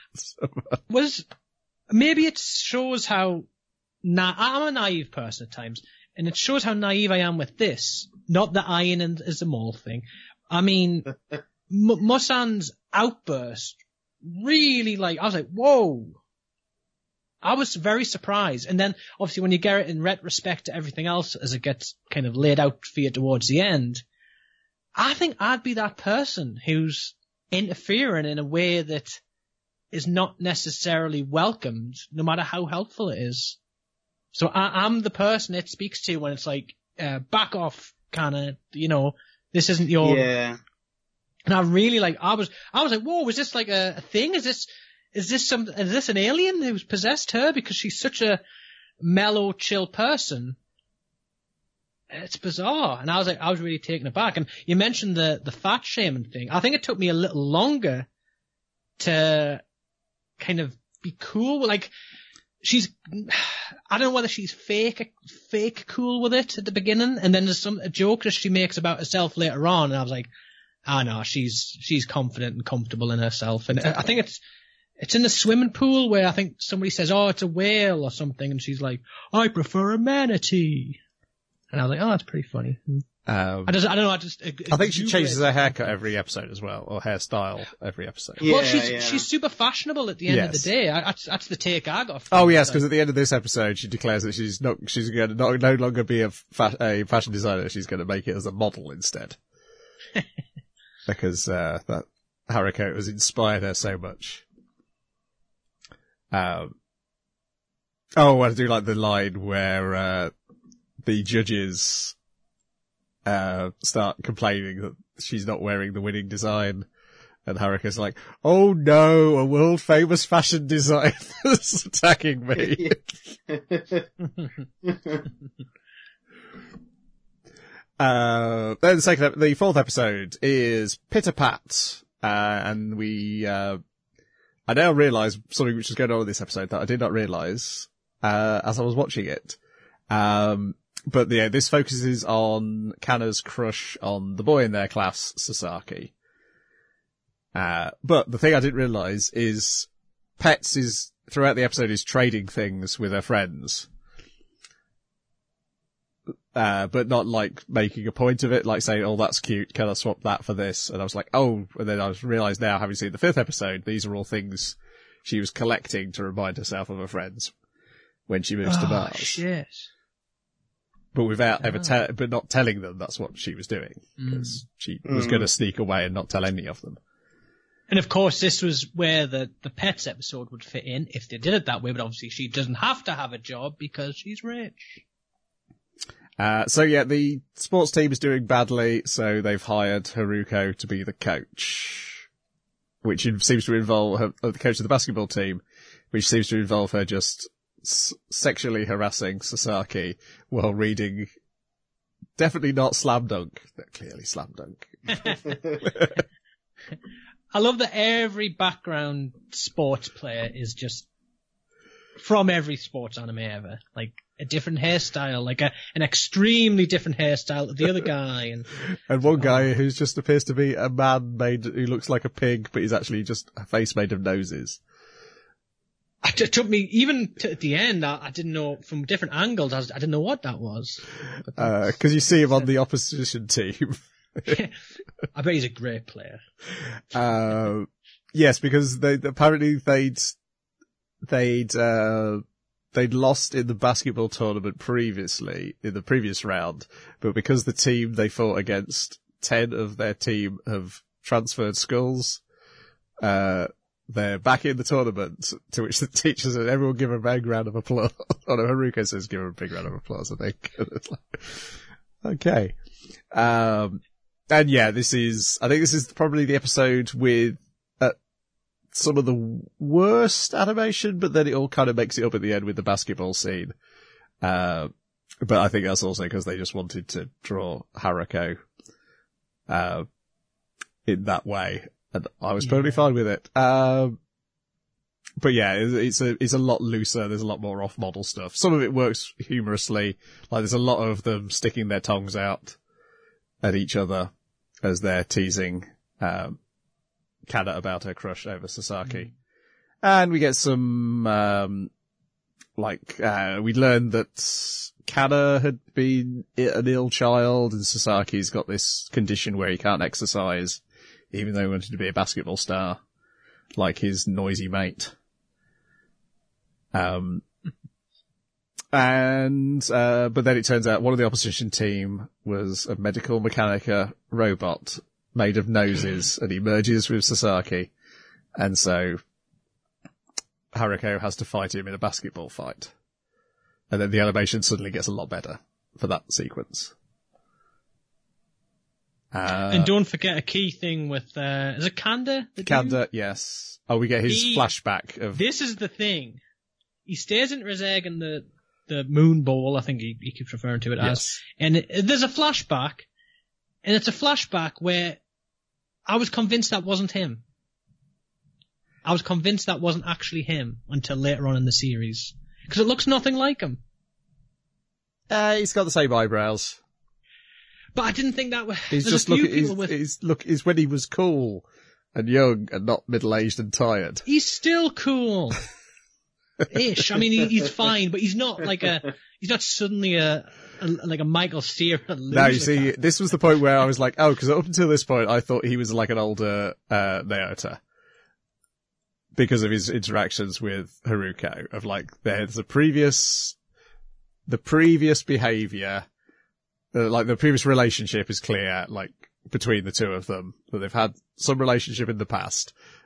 Maybe it shows how I'm a naive person at times, and it shows how naive I am with this. Not the iron is a mole thing. I mean, Musan's outburst really I was like, whoa. I was very surprised. And then obviously when you get it in retrospect to everything else as it gets kind of laid out for you towards the end, I think I'd be that person who's interfering in a way that is not necessarily welcomed, no matter how helpful it is. So I'm the person it speaks to when it's like, back off, kinda, this isn't your... Yeah. And I really I was like, whoa, is this like a thing? Is this an alien who's possessed her? Because she's such a mellow, chill person. It's bizarre. And I was really taken aback. And you mentioned the fat shaming thing. I think it took me a little longer to kind of be cool. Like, I don't know whether she's fake cool with it at the beginning. And then there's a joke that she makes about herself later on. And I was like, no, she's confident and comfortable in herself. And I think it's in the swimming pool where I think somebody says, oh, it's a whale or something. And she's like, I prefer a manatee. And I was like, oh, that's pretty funny. I don't know. I think she changes her haircut every episode as well, or hairstyle every episode. Yeah, well, she's super fashionable at the end of the day. That's the take I got. Oh yes, because at the end of this episode, she declares that she's going to no longer be a fashion designer. She's going to make it as a model instead, because that Haruko has inspired her so much. Oh, I do like the line where the judges start complaining that she's not wearing the winning design, and Haruka's like, "Oh no, a world famous fashion designer's attacking me." Then the fourth episode is Pitter Pat, and we I now realise something which is going on in this episode that I did not realise as I was watching it. But yeah, this focuses on Kana's crush on the boy in their class, Sasaki. But the thing I didn't realise is Pets is, throughout the episode, is trading things with her friends. But not like making a point of it, like saying, "Oh, that's cute, can I swap that for this?" And I was like, oh, and then I realised now, having seen the fifth episode, these are all things she was collecting to remind herself of her friends when she moves to Mars. Shit. But without but not telling them that's what she was doing, because she was going to sneak away and not tell any of them. And of course, this was where the Pets episode would fit in if they did it that way, but obviously she doesn't have to have a job because she's rich. So yeah, the sports team is doing badly, so they've hired Haruko to be the coach, which seems to involve the coach of the basketball team, which seems to involve her just sexually harassing Sasaki while reading definitely not Slam Dunk, but clearly Slam Dunk. I love that every background sports player is just from every sports anime ever. Like a different hairstyle, like an extremely different hairstyle to the other guy. And one guy who's just appears to be a man who looks like a pig, but he's actually just a face made of noses. It took me, even at the end, I didn't know, from different angles, I didn't know what that was. Because you see him on the opposition team. I bet he's a great player. Yes, because apparently they'd lost in the basketball tournament previously, in the previous round, but because the team they fought against, 10 of their team have transferred schools, they're back in the tournament, to which the teachers and everyone give a big round of applause. Oh no, Haruko says give her a big round of applause, I think. Okay. And yeah, I think this is probably the episode with some of the worst animation, but then it all kind of makes it up at the end with the basketball scene. But I think that's also because they just wanted to draw Haruko, in that way. And I was totally fine with it. But yeah, it's a lot looser. There's a lot more off-model stuff. Some of it works humorously. Like there's a lot of them sticking their tongues out at each other as they're teasing, Kana about her crush over Sasaki. And we get some, we learned that Kana had been an ill child and Sasaki's got this condition where he can't exercise, even though he wanted to be a basketball star, like his noisy mate. But then it turns out one of the opposition team was a medical mechanica robot made of noses, and he merges with Sasaki, and so Haruko has to fight him in a basketball fight. And then the animation suddenly gets a lot better for that sequence. And don't forget a key thing with, is it Kanda? Kanda, yes. Oh, we get his flashback of... This is the thing. He stays in Reserg the Moon Bowl, I think he keeps referring to it as. And there's a flashback, and it's a flashback where I was convinced that wasn't him. I was convinced that wasn't actually him until later on in the series. Because it looks nothing like him. He's got the same eyebrows. But I didn't think that was... He's just is when he was cool and young and not middle-aged and tired. He's still cool. Ish. I mean, he's fine, but he's not he's not suddenly a Michael Cera loser. No, you see, this was the point where I was like, oh, because up until this point, I thought he was like an older, Naota. Because of his interactions with Haruko, of like, there's the previous behavior, like the previous relationship is clear, like, between the two of them, that they've had some relationship in the past,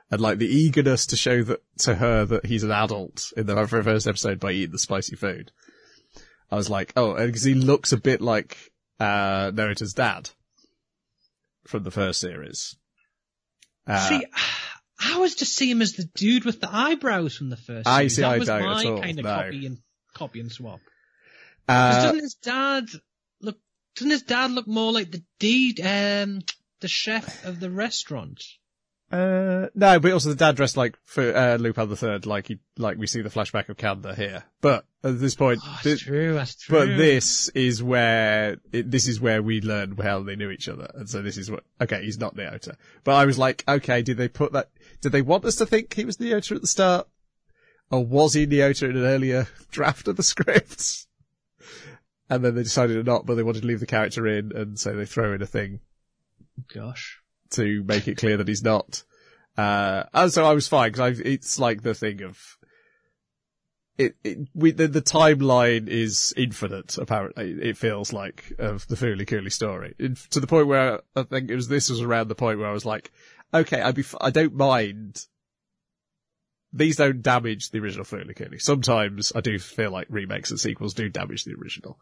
And like the eagerness to show that to her that he's an adult in the very first episode by eating the spicy food. I was like, oh, because he looks a bit like Narita's dad from the first series. See, I always just see him as the dude with the eyebrows from the first series. I that was don't my at all, kind of no. copy and swap. 'Cause Uh, doesn't his dad look more like the chef of the restaurant? no, but also the dad dressed like for Lupin III, like we see the flashback of Kanda here. But at this point, That's true. but this is where we learn how they knew each other, and so this is okay, he's not Nyota. But I was like, okay, did they want us to think he was Nyota at the start, or was he Nyota in an earlier draft of the script? And then they decided not, but they wanted to leave the character in, and so they throw in a thing Gosh. to make it clear that he's not. And so I was fine, because it's like the thing of, the timeline is infinite, apparently, it feels like, of the Fooly Cooley story. To the point where I think this was around the point where I was like, okay, I don't mind. These don't damage the original Fooly Cooley. Sometimes I do feel like remakes and sequels do damage the original.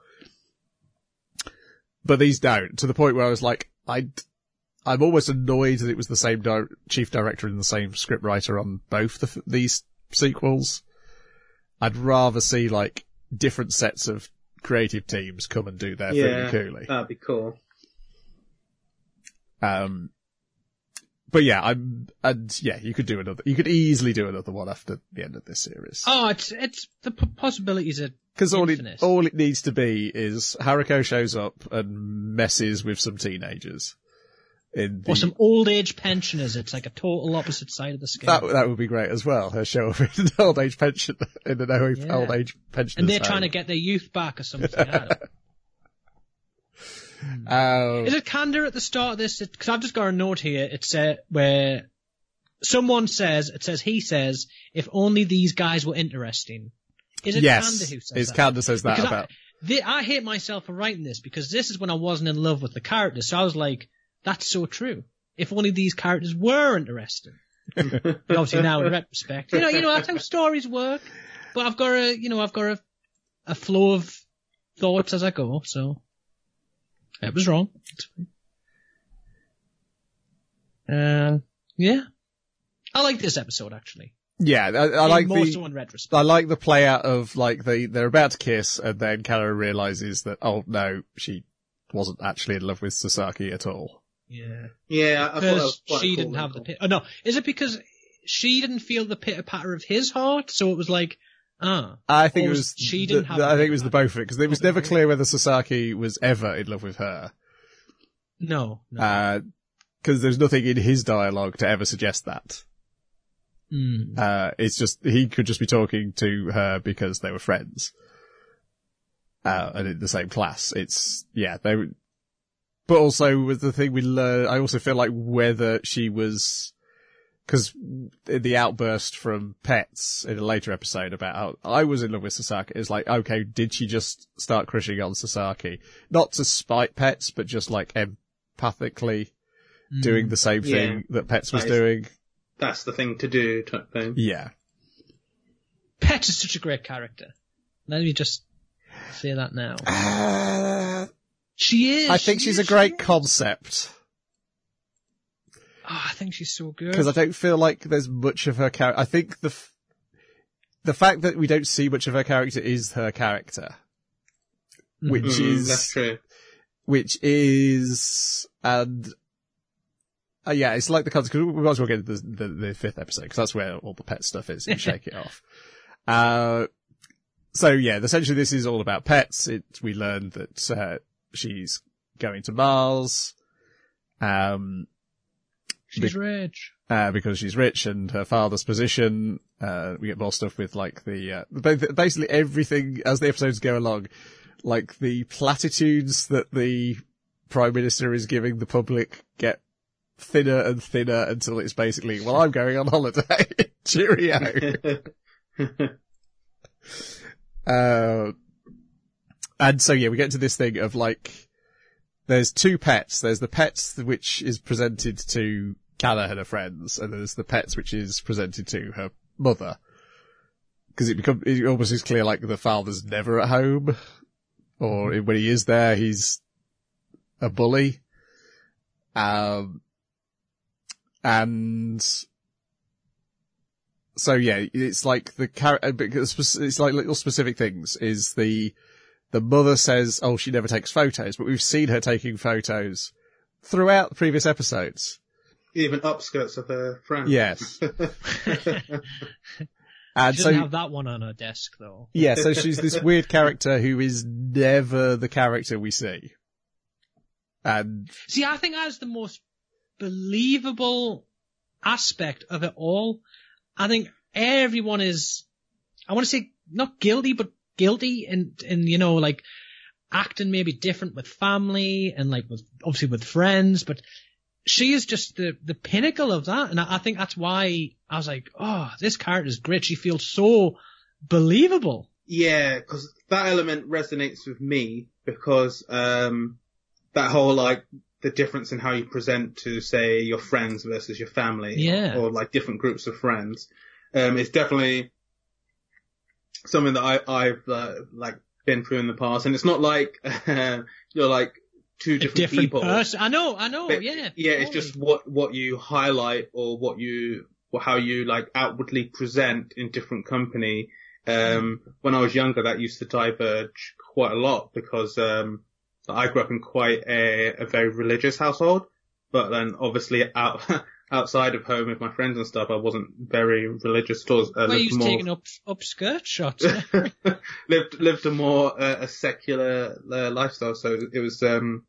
But these don't, to the point where I was like, I'm almost annoyed that it was the same chief director and the same scriptwriter on both these sequels. I'd rather see like different sets of creative teams come and do their Fooly Cooley. That'd be cool. But yeah, you could easily do another one after the end of this series. Oh, it's the possibilities are Because infinite. all it needs to be is Haruko shows up and messes with some teenagers. Or some old age pensioners. It's like a total opposite side of the scale. That would be great as well. Her show up in an old age pension, old age pension. And they're trying to get their youth back or something. I don't know. Is it Kanda at the start of this? Because I've just got a note here. It's where someone says, he says, if only these guys were interesting. Is it Kanda who says that? Kanda says that because about. I hate myself for writing this because this is when I wasn't in love with the characters. So I was like, that's so true. If only these characters were interesting. Obviously now in retrospect, you know, that's how stories work. But I've got a flow of thoughts as I go, so. It was wrong. Yeah. I like this episode, actually. Yeah, I like more so in retrospect. I like the play out of, like, they're about to kiss, and then Kara realizes that, oh no, she wasn't actually in love with Sasaki at all. Yeah. Yeah, I thought that was quite she cool didn't have the wrinkle. pit. Oh no, is it because she didn't feel the pitter-patter of his heart, so it was like, I think or it was, she didn't have I the think it was the both of it, because it was never Okay. clear whether Sasaki was ever in love with her. No. Because there's nothing in his dialogue to ever suggest that. It's just, he could just be talking to her because they were friends. And in the same class. But also with the thing we learn, I also feel like whether she was, because the outburst from Pets in a later episode about how I was in love with Sasaki is like, okay, did she just start crushing on Sasaki? Not to spite Pets, but just like empathically doing the same thing that Pets was doing. That's the thing to do, type thing. Yeah. Pet is such a great character. Let me just say that now. She is. I think she's a great concept. Oh, I think she's so good. Because I don't feel like there's much of her character. I think the fact that we don't see much of her character is her character. Which is... That's true. Which is... And... yeah, it's like the concept, because we might as well get into the fifth episode, because that's where all the pet stuff is, and shake it off. So yeah, essentially this is all about pets. We learned that, she's going to Mars, she's rich. Because she's rich and her father's position. We get more stuff with like basically everything as the episodes go along, like the platitudes that the Prime Minister is giving the public get thinner and thinner until it's basically, well, I'm going on holiday. Cheerio. And so yeah, we get to this thing of like, there's two pets. There's the pets which is presented to Callahan are friends, and there's the pets which is presented to her mother. Because it almost is clear like the father's never at home, or when he is there, he's a bully. And so yeah, it's like because it's like little specific things. Is the mother says, oh, she never takes photos, but we've seen her taking photos throughout the previous episodes. Even upskirts of her friend. Yes. And she doesn't have that one on her desk, though. Yeah, so she's this weird character who is never the character we see. And see, I think that's the most believable aspect of it all. I think everyone is, I want to say not guilty, but guilty and you know, like acting maybe different with family and like obviously with friends, but she is just the pinnacle of that. And I think that's why I was like, oh, this character is great. She feels so believable. Yeah, because that element resonates with me because, that whole like the difference in how you present to say your friends versus your family or like different groups of friends, is definitely something that I've like been through in the past. And it's not like, you're like, two different people. Person. I know, but, yeah. Yeah, totally. It's just what you highlight or how you like outwardly present in different company. When I was younger, that used to diverge quite a lot because, I grew up in quite a very religious household, but then obviously outside of home with my friends and stuff, I wasn't very religious at all. Well, you was taking upskirt shots. lived a more, a secular, lifestyle. So it was,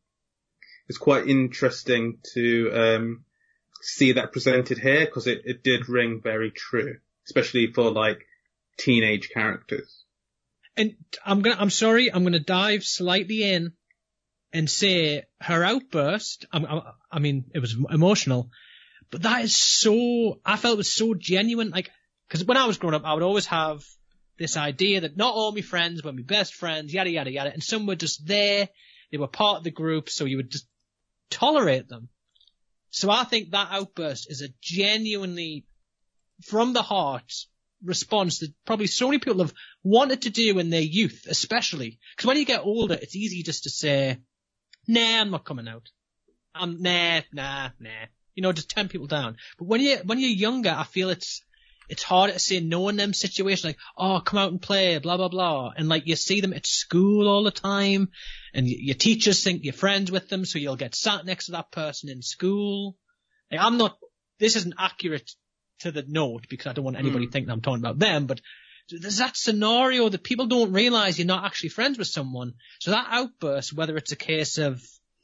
it's quite interesting to, see that presented here because it did ring very true, especially for like teenage characters. And I'm sorry, I'm gonna dive slightly in and say her outburst, I mean, it was emotional, but that is I felt it was so genuine, like, cause when I was growing up, I would always have this idea that not all my friends were my best friends, yada, yada, yada, and some were just there, they were part of the group, so you would just tolerate them. So I think that outburst is a genuinely, from the heart, response that probably so many people have wanted to do in their youth, especially. Because when you get older, it's easy just to say, nah, I'm not coming out. Nah. You know, just turn people down. But when you're younger, I feel it's harder to say no in them situations, like, oh, come out and play, blah, blah, blah. And like, you see them at school all the time, and your teachers think you're friends with them, so you'll get sat next to that person in school. Like, this isn't accurate to the note, because I don't want anybody thinking I'm talking about them, but there's that scenario that people don't realize you're not actually friends with someone. So that outburst, whether it's a case of,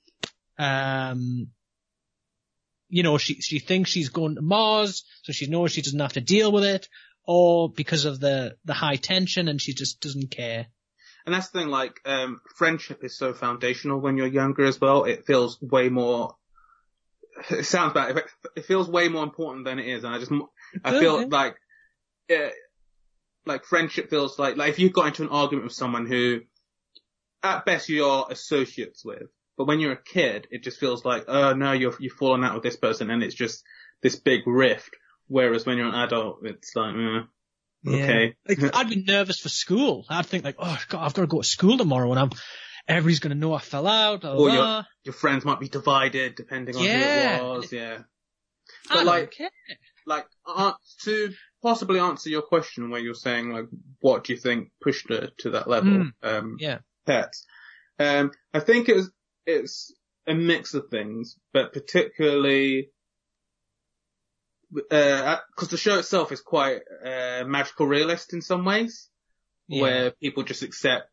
you know, she thinks she's going to Mars, so she knows she doesn't have to deal with it, or because of the high tension and she just doesn't care. And that's the thing, like, friendship is so foundational when you're younger as well. It feels way more, it sounds bad, it feels way more important than it is. And I feel like friendship feels like if you got into an argument with someone who, at best, you're associates with, but when you're a kid, it just feels like, oh no, you've fallen out with this person, and it's just this big rift. Whereas when you're an adult, it's like, okay. Like, I'd be nervous for school. I'd think like, oh God, I've got to go to school tomorrow, and everybody's going to know I fell out. Blah, or blah. Your friends might be divided depending on who it was. Yeah. But to possibly answer your question where you're saying like, what do you think pushed her to that level? Pets. I think it's a mix of things, but particularly, cause the show itself is quite, magical realist in some ways, where people just accept,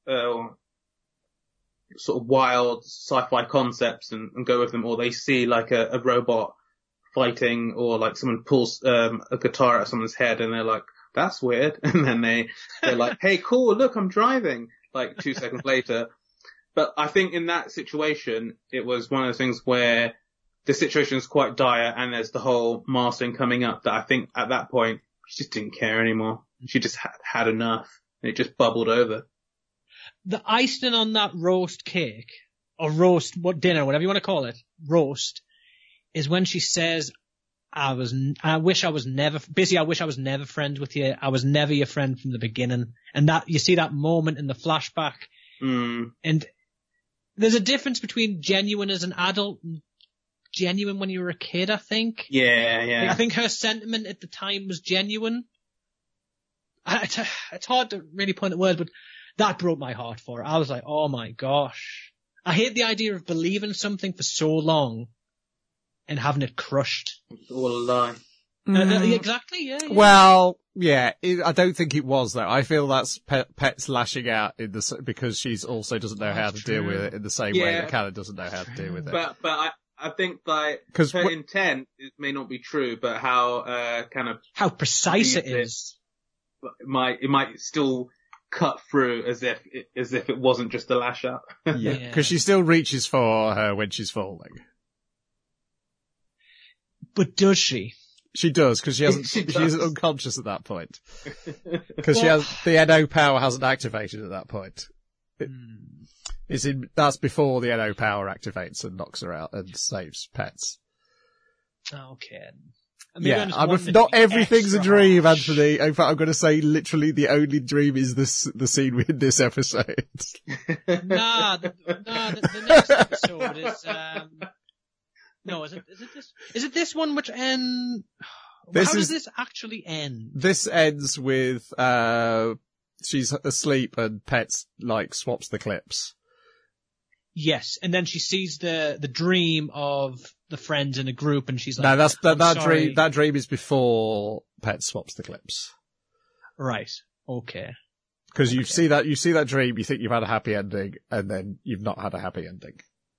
sort of wild sci-fi concepts and go with them, or they see like a robot fighting, or like someone pulls a guitar out of someone's head and they're like, that's weird, and then they're like, hey, cool, look, I'm driving, like 2 seconds later. But I think in that situation, it was one of the things where the situation is quite dire, and there's the whole Mars thing coming up, that I think at that point she just didn't care anymore. She just had enough, and it just bubbled over. The icing on that roast cake, or roast, dinner, whatever you want to call it, roast, is when she says, I wish I was never friends with you. I was never your friend from the beginning. And that, you see that moment in the flashback. And there's a difference between genuine as an adult and genuine when you were a kid, I think. Yeah. I think her sentiment at the time was genuine. It's hard to really point at words, but that broke my heart for her. I was like, oh my gosh. I hate the idea of believing something for so long and having it crushed. It's all a lie. Exactly, yeah. Well, yeah, I don't think it was though. I feel that's Pet's lashing out because she's also doesn't know how to deal with it in the same way that Calla doesn't know how to deal with it. But I think like her intent may not be true, but how how precise it is. It might still cut through as if it wasn't just a lash out. Yeah, because she still reaches for her when she's falling. But does she? She does, because she's unconscious at that point. Because the NO power hasn't activated at that point. That's before the NO power activates and knocks her out and saves Pets. Okay. Not everything's a dream, Anthony. In fact, I'm going to say literally the only dream is the scene in this episode. the next episode is, no, is it this one which ends? How does this actually end? This ends with, she's asleep and Pets, swaps the clips. Yes, and then she sees the dream of the friends in a group and she's like, no, that dream is before Pets swaps the clips. Right. Okay. Because you see that dream, you think you've had a happy ending, and then you've not had a happy ending.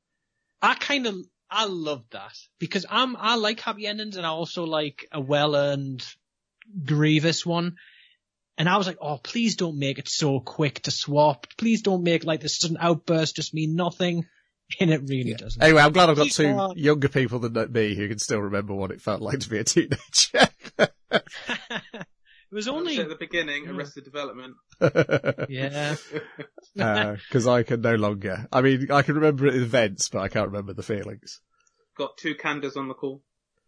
I love that because I like happy endings and I also like a well-earned grievous one. And I was like, oh, please don't make it so quick to swap. Please don't make this sudden outburst just mean nothing. And it really doesn't. Anyway, I'm glad I've got two younger people than me who can still remember what it felt like to be a teenager. It was only at the beginning, Arrested Development. Yeah. Because I can no longer. I mean, I can remember events, but I can't remember the feelings. Got two Candas on the call.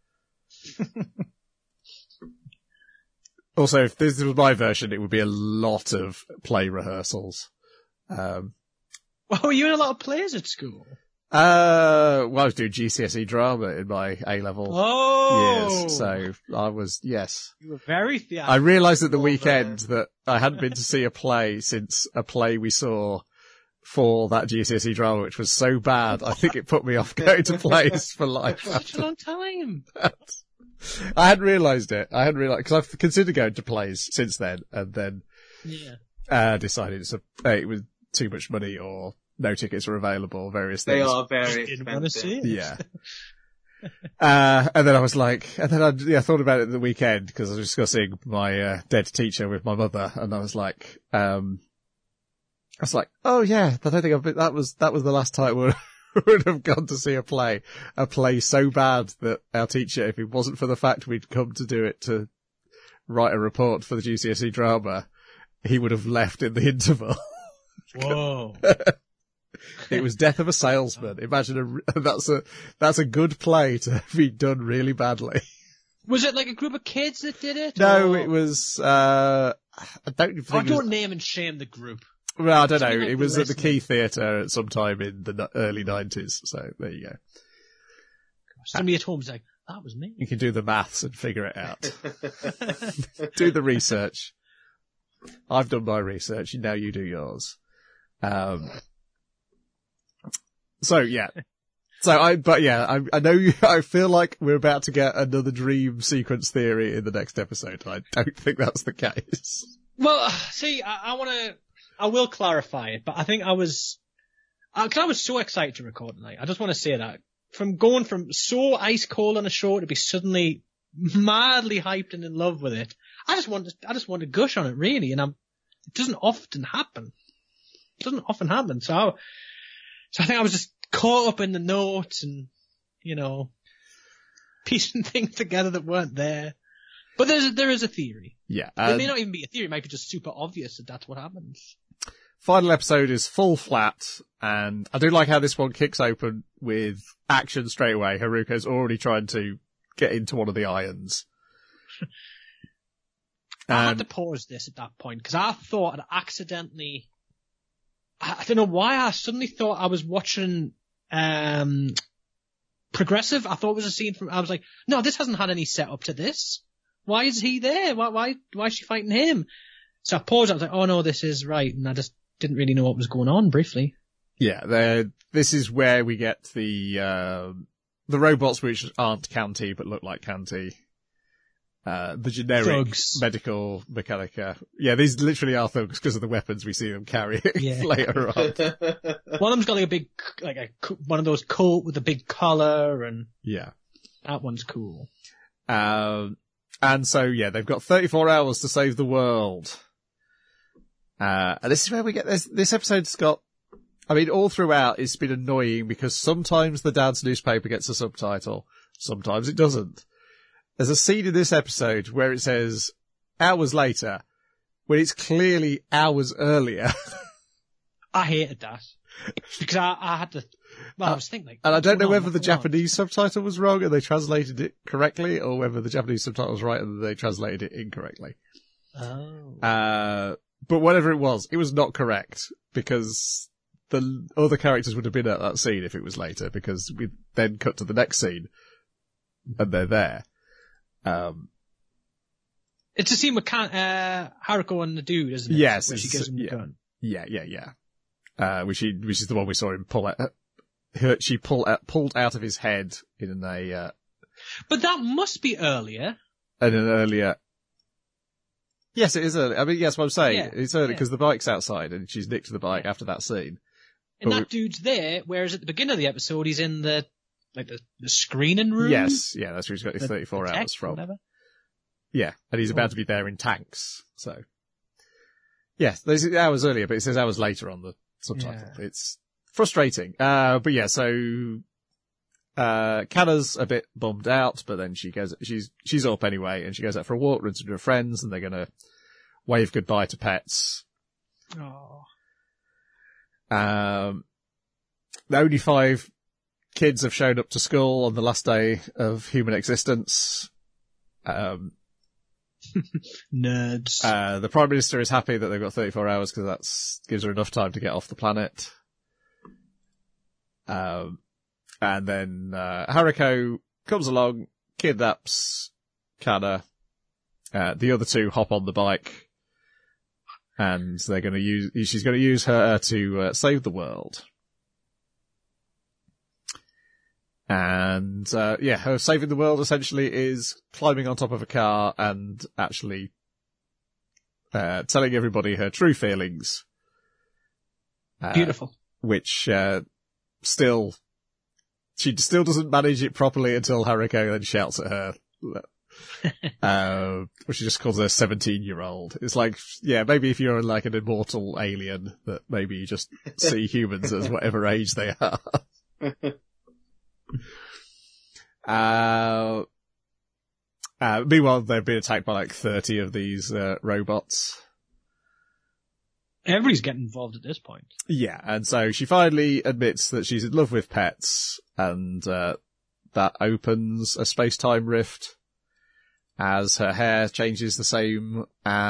Also, if this was my version, it would be a lot of play rehearsals. Well, were you in a lot of plays at school? Well, I was doing GCSE drama in my A-level years, so I was, yes. You were very theatrical. I realised at the weekend that I hadn't been to see a play since a play we saw for that GCSE drama, which was so bad, I think it put me off going to plays for life. Such a long time. I hadn't realised it. Because I've considered going to plays since then, and then decided it was too much money or no tickets are available, various things. They are very expensive. Yeah. And then I was like, I thought about it the weekend because I was discussing my dead teacher with my mother, and I was like, oh yeah, I don't think that was the last time we would have gone to see a play so bad that our teacher, if it wasn't for the fact we'd come to do it to write a report for the GCSE drama, he would have left in the interval. Whoa. It was Death of a Salesman. Imagine that's a good play to be done really badly. Was it like a group of kids that did it? No, it was, I don't think don't name and shame the group. Well, I don't know. It was at the Key Theatre at some time in the early 90s. So there you go. Somebody at home's like, that was me. You can do the maths and figure it out. Do the research. I've done my research. Now you do yours. So yeah. I know I feel like we're about to get another dream sequence theory in the next episode. I don't think that's the case. Well, see, I will clarify it, but I think cause I was so excited to record tonight. I just want to say that from going from so ice cold on a show to be suddenly madly hyped and in love with it, I just want to gush on it really, and it doesn't often happen. So I think I was just caught up in the notes and, piecing things together that weren't there. But there is a theory. Yeah. It may not even be a theory. It might be just super obvious that that's what happens. Final episode is full flat, and I do like how this one kicks open with action straight away. Haruko's already trying to get into one of the irons. I had to pause this at that point because I thought I'd accidentally. I don't know why I suddenly thought I was watching Progressive. I thought it was a scene from. I was like, no, this hasn't had any setup to this. Why is he there? Why is she fighting him? So I paused. I was like, oh no, this is right, and I just didn't really know what was going on briefly. Yeah, this is where we get the robots which aren't Canti but look like Canti. The generic thugs. Medical Mechanica. Yeah, these literally are thugs because of the weapons we see them carrying later on. One of them's got like a big, one of those coat with a big collar, and yeah, that one's cool. And so yeah, they've got 34 hours to save the world. And this is where we get this episode's got, I mean, all throughout it's been annoying because sometimes the dad's newspaper gets a subtitle, sometimes it doesn't. There's a scene in this episode where it says hours later, when it's clearly hours earlier. I hated that. Because I had to, I was thinking like... And I don't know whether the Japanese subtitle was wrong and they translated it correctly, or whether the Japanese subtitle was right and they translated it incorrectly. Oh. But whatever it was not correct, because the other characters would have been at that scene if it was later, because we then cut to the next scene, and they're there. It's a scene with Haruko and the dude, isn't it? Yes. Where she gives him the gun. Yeah. Which is the one we saw him pull out. She pulled out of his head in a. But that must be earlier. In an earlier. Yes, it is early. I mean, yes, what I'm saying. Yeah, it's early because the bike's outside and she's nicked the bike after that scene. And that dude's there, whereas at the beginning of the episode he's in the screening room. Yes, yeah, that's where he's got his 34 hours from. Whatever. Yeah, and he's about to be there in tanks, so. Yes, there's hours earlier, but it says hours later on the subtitle. Yeah. It's frustrating. But yeah, so, Kana's a bit bummed out, but then she's up anyway, and she goes out for a walk, runs into her friends, and they're gonna wave goodbye to pets. Oh. Only 5 kids have shown up to school on the last day of human existence. Nerds. The Prime Minister is happy that they've got 34 hours because that gives her enough time to get off the planet. And then, Haruko comes along, kidnaps Kana. The other 2 hop on the bike and she's gonna use her to, save the world. And, her saving the world essentially is climbing on top of a car and actually, telling everybody her true feelings. Beautiful. Which, she still doesn't manage it properly until Haruko then shouts at her. Which she just calls her 17-year-old. It's like, yeah, maybe if you're like an immortal alien, that maybe you just see humans as whatever age they are. Meanwhile, they've been attacked by like 30 of these robots. Everybody's getting involved at this point. Yeah, and so she finally admits that she's in love with pets, and that opens a space-time rift as her hair changes the same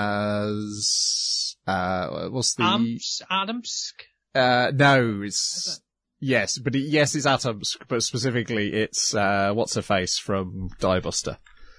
as what's the Adamsk? No, it's. Yes, but it's Atomsk, but specifically it's, what's her face from Die Buster.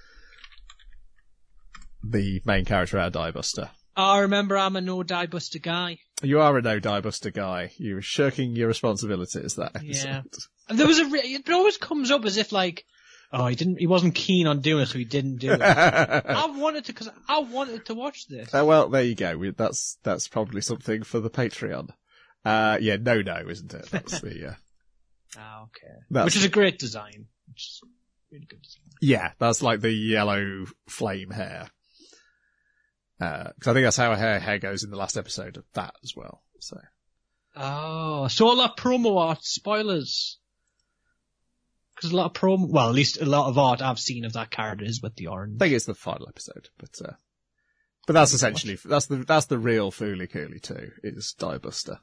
The main character out of Die Buster. I remember I'm a no Die Buster guy. You are a no Die Buster guy. You're shirking your responsibilities that episode. Yeah. And there was it always comes up as if like, oh, he wasn't keen on doing it, so he didn't do it. I wanted to watch this. Well, there you go. That's probably something for the Patreon. No, isn't it? That's the, okay. Which is a great design. Which is really good design. Yeah, that's like the yellow flame hair. Cause I think that's how her hair goes in the last episode of that as well, so. Oh, so all that promo art, spoilers. Cause a lot of at least a lot of art I've seen of that character is with the orange. I think it's the final episode, but, But that's essentially, that's the real Fooly Cooley 2, is Diebuster.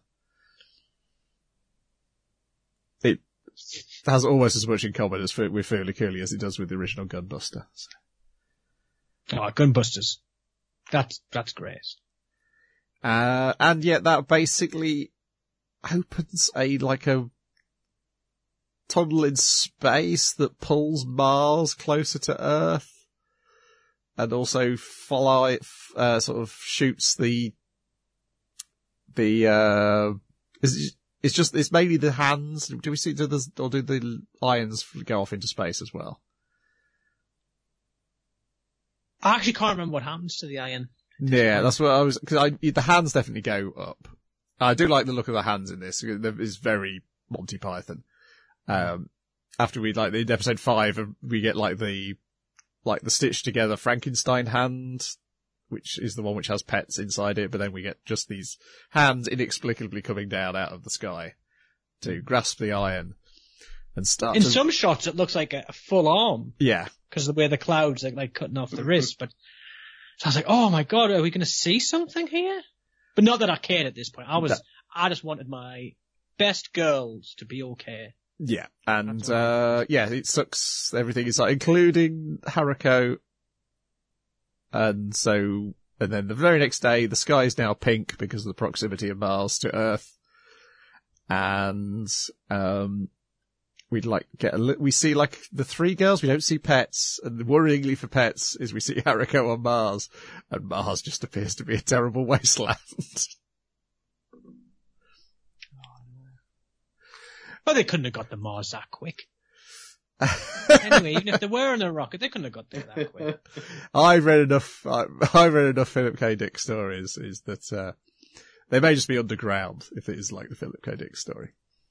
It has almost as much in common with Fooly Cooley as it does with the original Gunbuster. So. Oh, Gunbusters. That's great. And yet that basically opens a tunnel in space that pulls Mars closer to Earth. And also sort of shoots it's mainly the hands. Do the ions go off into space as well? I actually can't remember what happens to the iron. Yeah, that's what the hands definitely go up. I do like the look of the hands in this. It's very Monty Python. After we in episode 5, we get the stitched together Frankenstein hand, which is the one which has pets inside it, but then we get just these hands inexplicably coming down out of the sky to grasp the iron and start. In some shots, it looks like a full arm. Yeah. Because of the way the clouds are cutting off the wrist, but so I was like, oh my god, are we going to see something here? But not that I cared at this point. I just wanted my best girls to be okay. Yeah, and it sucks everything inside, including Haruko. And then the very next day, the sky is now pink because of the proximity of Mars to Earth. And we see the 3 girls. We don't see pets, and worryingly for pets is we see Haruko on Mars, and Mars just appears to be a terrible wasteland. Well, they couldn't have got to Mars that quick. Anyway, even if they were on a rocket, they couldn't have got there that quick. I read enough Philip K. Dick stories, is that, they may just be underground, if it is like the Philip K. Dick story.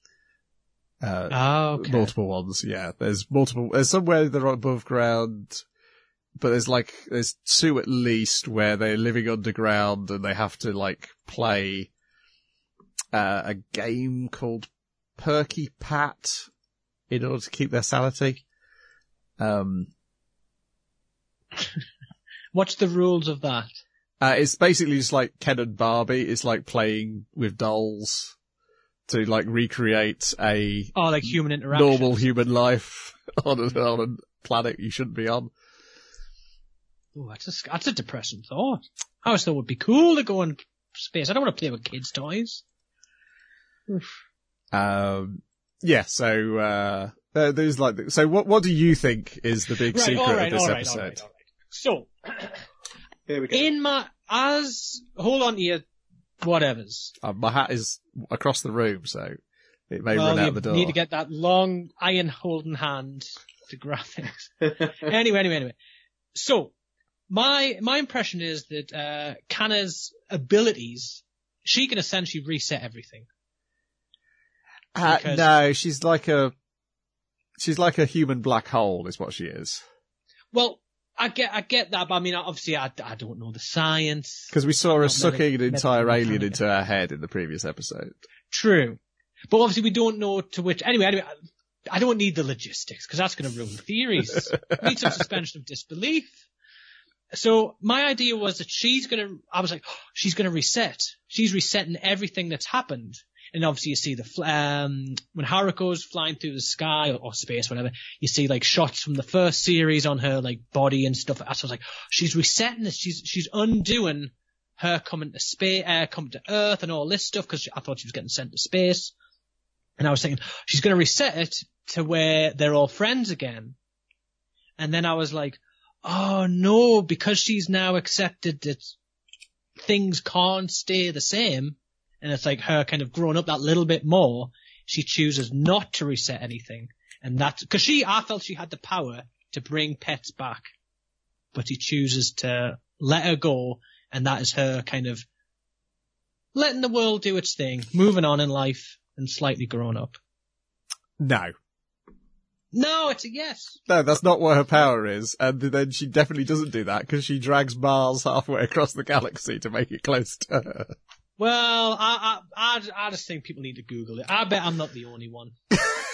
Okay. Multiple ones, yeah. There's somewhere they're above ground, but there's 2 at least where they're living underground and they have to play, a game called Perky Pat in order to keep their sanity. What's the rules of that? It's basically just like Ken and Barbie. It's like playing with dolls to recreate a human interaction, normal human life on a planet you shouldn't be on. Oh, that's a depressing thought. I always thought it would be cool to go in space. I don't want to play with kids' toys. Oof. Yeah, so, there's so what do you think is the big secret of this episode? All right. So, here we go. Hold on to your whatevers. My hat is across the room, so it may run out the door. You need to get that long iron holding hand to grab things. Anyway. So, my impression is that, Kanna's abilities, she can essentially reset everything. No, she's like a human black hole is what she is. Well, I get that, but I mean, obviously I don't know the science. Because we saw her sucking an entire alien into her head in the previous episode. True. But obviously we don't know to which, anyway, I don't need the logistics, because that's going to ruin theories. I need some suspension of disbelief. So my idea was that she's going to reset. She's resetting everything that's happened. And obviously you see when Haruko's flying through the sky or space, whatever, you see shots from the first series on her body and stuff. So I was like, she's resetting this. She's undoing her coming to space, coming to Earth and all this stuff, because I thought she was getting sent to space. And I was thinking, she's going to reset it to where they're all friends again. And then I was like, oh no, because she's now accepted that things can't stay the same. And it's her kind of growing up that little bit more. She chooses not to reset anything. And that's, cause I felt she had the power to bring pets back, but he chooses to let her go. And that is her kind of letting the world do its thing, moving on in life and slightly growing up. No, it's a yes. No, that's not what her power is. And then she definitely doesn't do that because she drags Mars halfway across the galaxy to make it close to her. Well, I just think people need to Google it. I bet I'm not the only one.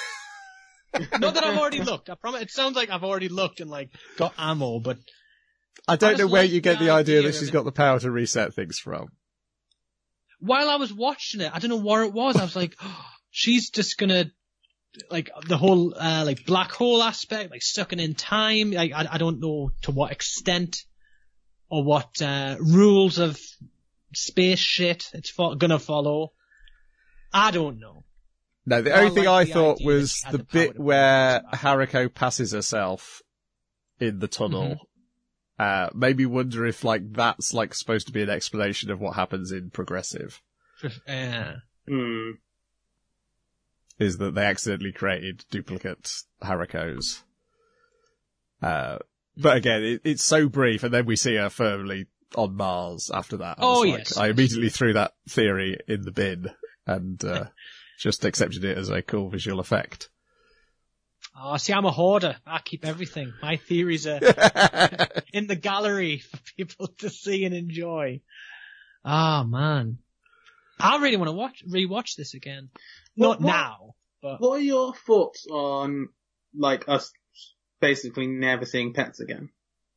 Not that I've already looked. I promise. It sounds like I've already looked and got ammo, but I don't know just where like you get the the idea idea that of she's it. got the power to reset things from. While I was watching it, I don't know what it was. I was like, oh, she's just gonna, like, the whole, like, black hole aspect, like, sucking in time. Like, I don't know to what extent or what, rules of space shit it's gonna follow. I don't know. No, the I only thing like I the thought idea that was she had the the power bit to where bring things back. Haruko passes herself in the tunnel. Made me wonder if, like, that's, like, supposed to be an explanation of what happens in Progressive. Hmm. Is that they accidentally created duplicate Harukos. But again, it's so brief, and then we see her firmly on Mars after that. Yes. I immediately threw that theory in the bin, and just accepted it as a cool visual effect. Oh, see, I'm a hoarder. I keep everything. My theories are in the gallery for people to see and enjoy. Oh, man. I really want to rewatch this again. Not now, but... What are your thoughts on, like, us basically never seeing pets again?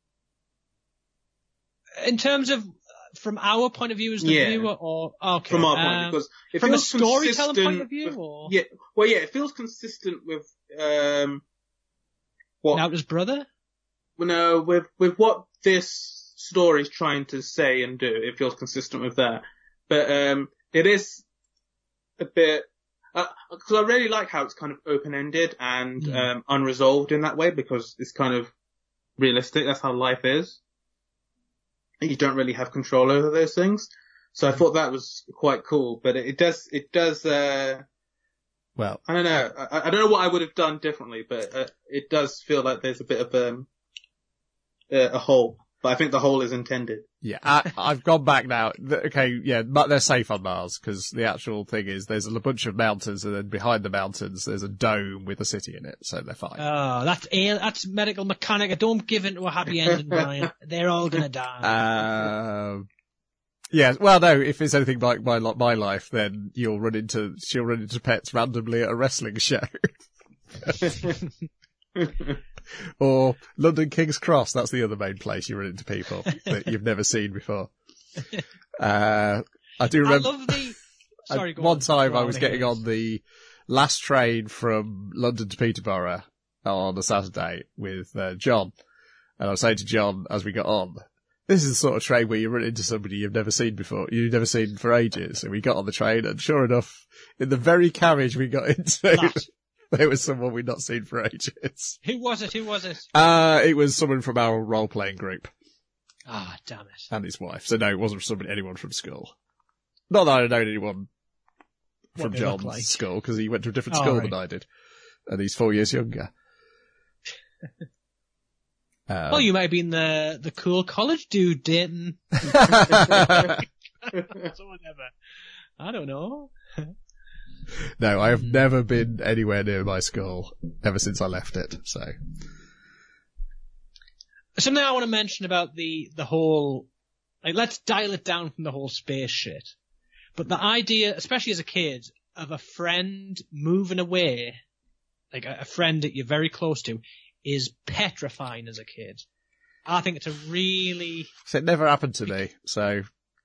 In terms of, from our point of view as the viewer, or... Okay. From our point, because it from a feels storytelling consistent point of view, with, or... Yeah, well, yeah, it feels consistent with, what... Nauta's brother? No, with what this story is trying to say and do. It feels consistent with that. But, it is a bit, because I really like how it's kind of open-ended and, unresolved in that way, because it's kind of realistic. That's how life is. You don't really have control over those things. So I thought that was quite cool, but it does, Well, I don't know. I don't know what I would have done differently, but, it does feel like there's a bit of, a hole. But I think the hole is intended. yeah, I've gone back now. Okay, yeah, but they're safe on Mars, because the actual thing is there's a bunch of mountains, and then behind the mountains there's a dome with a city in it, so they're fine. Oh, that's medical mechanic. Don't give in to a happy ending, Brian. They're all gonna die. Yeah, well, no, if it's anything like my life, then she'll run into pets randomly at a wrestling show. Or London King's Cross, that's the other main place you run into people that you've never seen before. I do remember I love the... Sorry, go one on. time Go I on, was I hear getting this. on the last train from London to Peterborough on a Saturday with John. And I was saying to John as we got on, this is the sort of train where you run into somebody you've never seen before, you've never seen for ages. And we got on the train, and sure enough, in the very carriage we got into, there was someone we'd not seen for ages. Who was it? It was someone from our role-playing group. Ah, damn it. And his wife. So no, it wasn't anyone from school. Not that I known anyone from What they look John's like. school, because he went to a different school right. than I did. And he's 4 years younger. Well, you might have been the cool college dude dating someone ever. I don't know. No, I have never been anywhere near my school ever since I left it, so. Something I want to mention about the whole, like, let's dial it down from the whole space shit. But the idea, especially as a kid, of a friend moving away, like a friend that you're very close to, is petrifying as a kid. I think it's a really... So it never happened to me, so.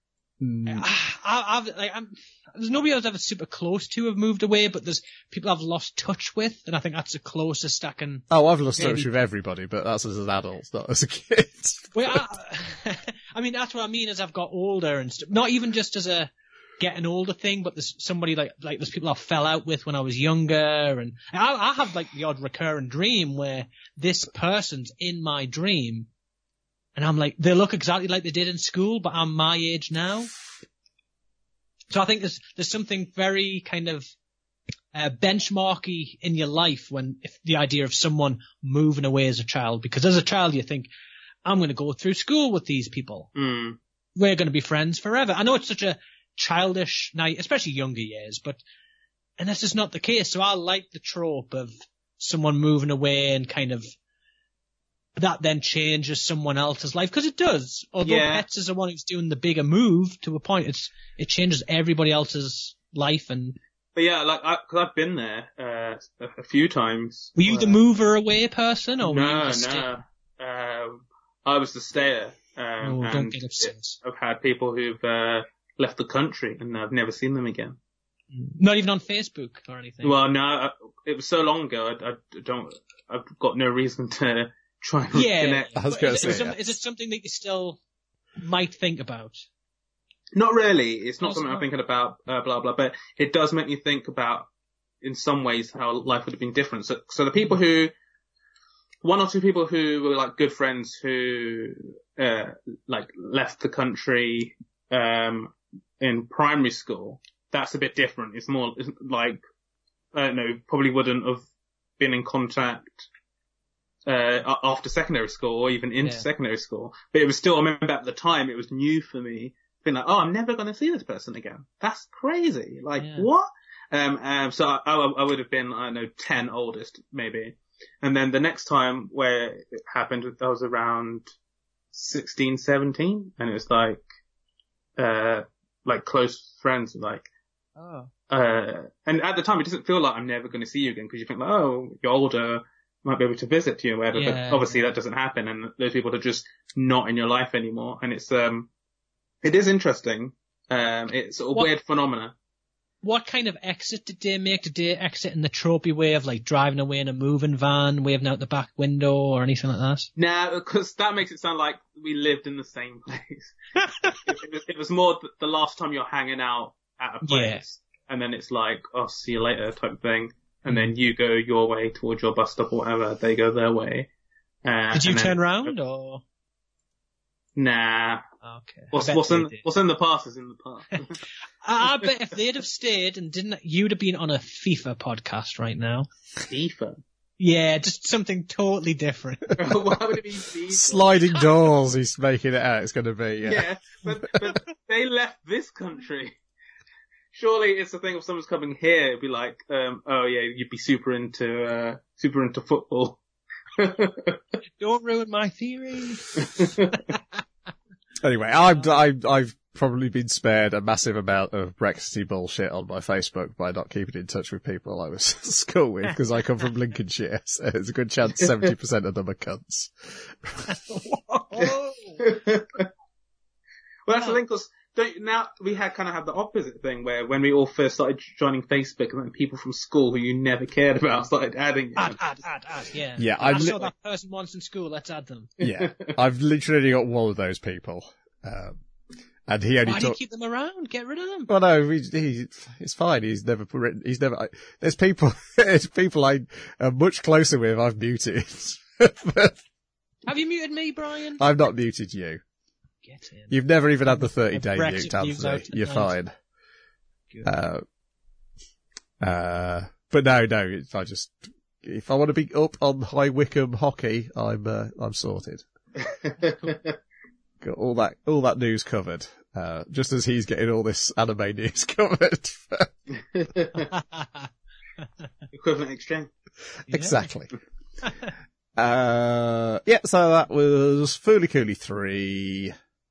There's nobody I was ever super close to have moved away, but there's people I've lost touch with, and I think that's the closest I can... Oh, I've lost touch with everybody, but that's as an adult, not as a kid. Well, I mean, that's what I mean as I've got older and stuff. Not even just as a getting older thing, but there's somebody like there's people I fell out with when I was younger, and I have like the odd recurring dream where this person's in my dream, and I'm like, they look exactly like they did in school, but I'm my age now. So I think there's something very kind of benchmarky in your life if the idea of someone moving away as a child, because as a child you think, I'm going to go through school with these people. Mm. We're going to be friends forever. I know it's such a childish night, especially younger years, and that's just not the case. So I like the trope of someone moving away and kind of that then changes someone else's life, because it does. Although Pets is the one who's doing the bigger move to a point, it changes everybody else's life. And but yeah, like cause I've been there a few times. Were you the mover away person, or were you No. I was the stayer. Oh, don't get upset. I've had people who've left the country and I've never seen them again. Not even on Facebook or anything. Well, no, it was so long ago. I've got no reason to try and reconnect. I was going to say, is it something that you still might think about? Not really. It's not Oh, something sorry. I'm thinking about, blah, blah, but it does make me think about, in some ways, how life would have been different. So the people one or two people who were like good friends who, like left the country, in primary school, that's a bit different. It's more like, I don't know, probably wouldn't have been in contact, after secondary school or even into secondary school. But it was still, I remember at the time, it was new for me. Being like, oh, I'm never going to see this person again. That's crazy. Like, what? So I would have been, I don't know, 10 oldest, maybe. And then the next time where it happened, I was around 16, 17, and it was like close friends, like, and at the time it doesn't feel like I'm never going to see you again, because you think like, oh, you're older, might be able to visit you or whatever, but obviously that doesn't happen, and those people are just not in your life anymore, and it is interesting. It's a weird phenomena. What kind of exit did they make? Did they exit in the tropey way of like driving away in a moving van, waving out the back window or anything like that? No, because that makes it sound like we lived in the same place. it was more the last time you're hanging out at a place, and then it's like, oh, see you later type thing, and then you go your way towards your bus stop or whatever, they go their way. Did you turn round or? Nah. Okay. What's in the past is in the past. I bet if they'd have stayed and you'd have been on a FIFA podcast right now. FIFA? Yeah, just something totally different. Why would it be FIFA? Sliding doors, he's making it out. It's going to be, Yeah, but they left this country. Surely it's the thing if someone's coming here, it'd be like, oh yeah, you'd be super into football. Don't ruin my theory. Anyway, I've probably been spared a massive amount of Brexity bullshit on my Facebook by not keeping in touch with people I was at school with, because I come from Lincolnshire, so there's a good chance 70% of them are cunts. Well, that's the thing, because now we had the opposite thing where when we all first started joining Facebook, and then people from school who you never cared about started adding you. Add, yeah. Yeah, I saw that person once in school, let's add them. Yeah, I've literally got one of those people. And he only Why do you keep them around? Get rid of them. Well, no, it's fine. There's people I am much closer with I've muted. Have you muted me, Brian? I've not muted you. Get in. You've never even had the 30-day Brexit mute, Anthony. You're fine. But no, if I want to be up on High Wycombe hockey, I'm sorted. Got all that news covered. Just as he's getting all this anime news covered. Equivalent exchange. Exactly. So that was Fooly Cooly 3.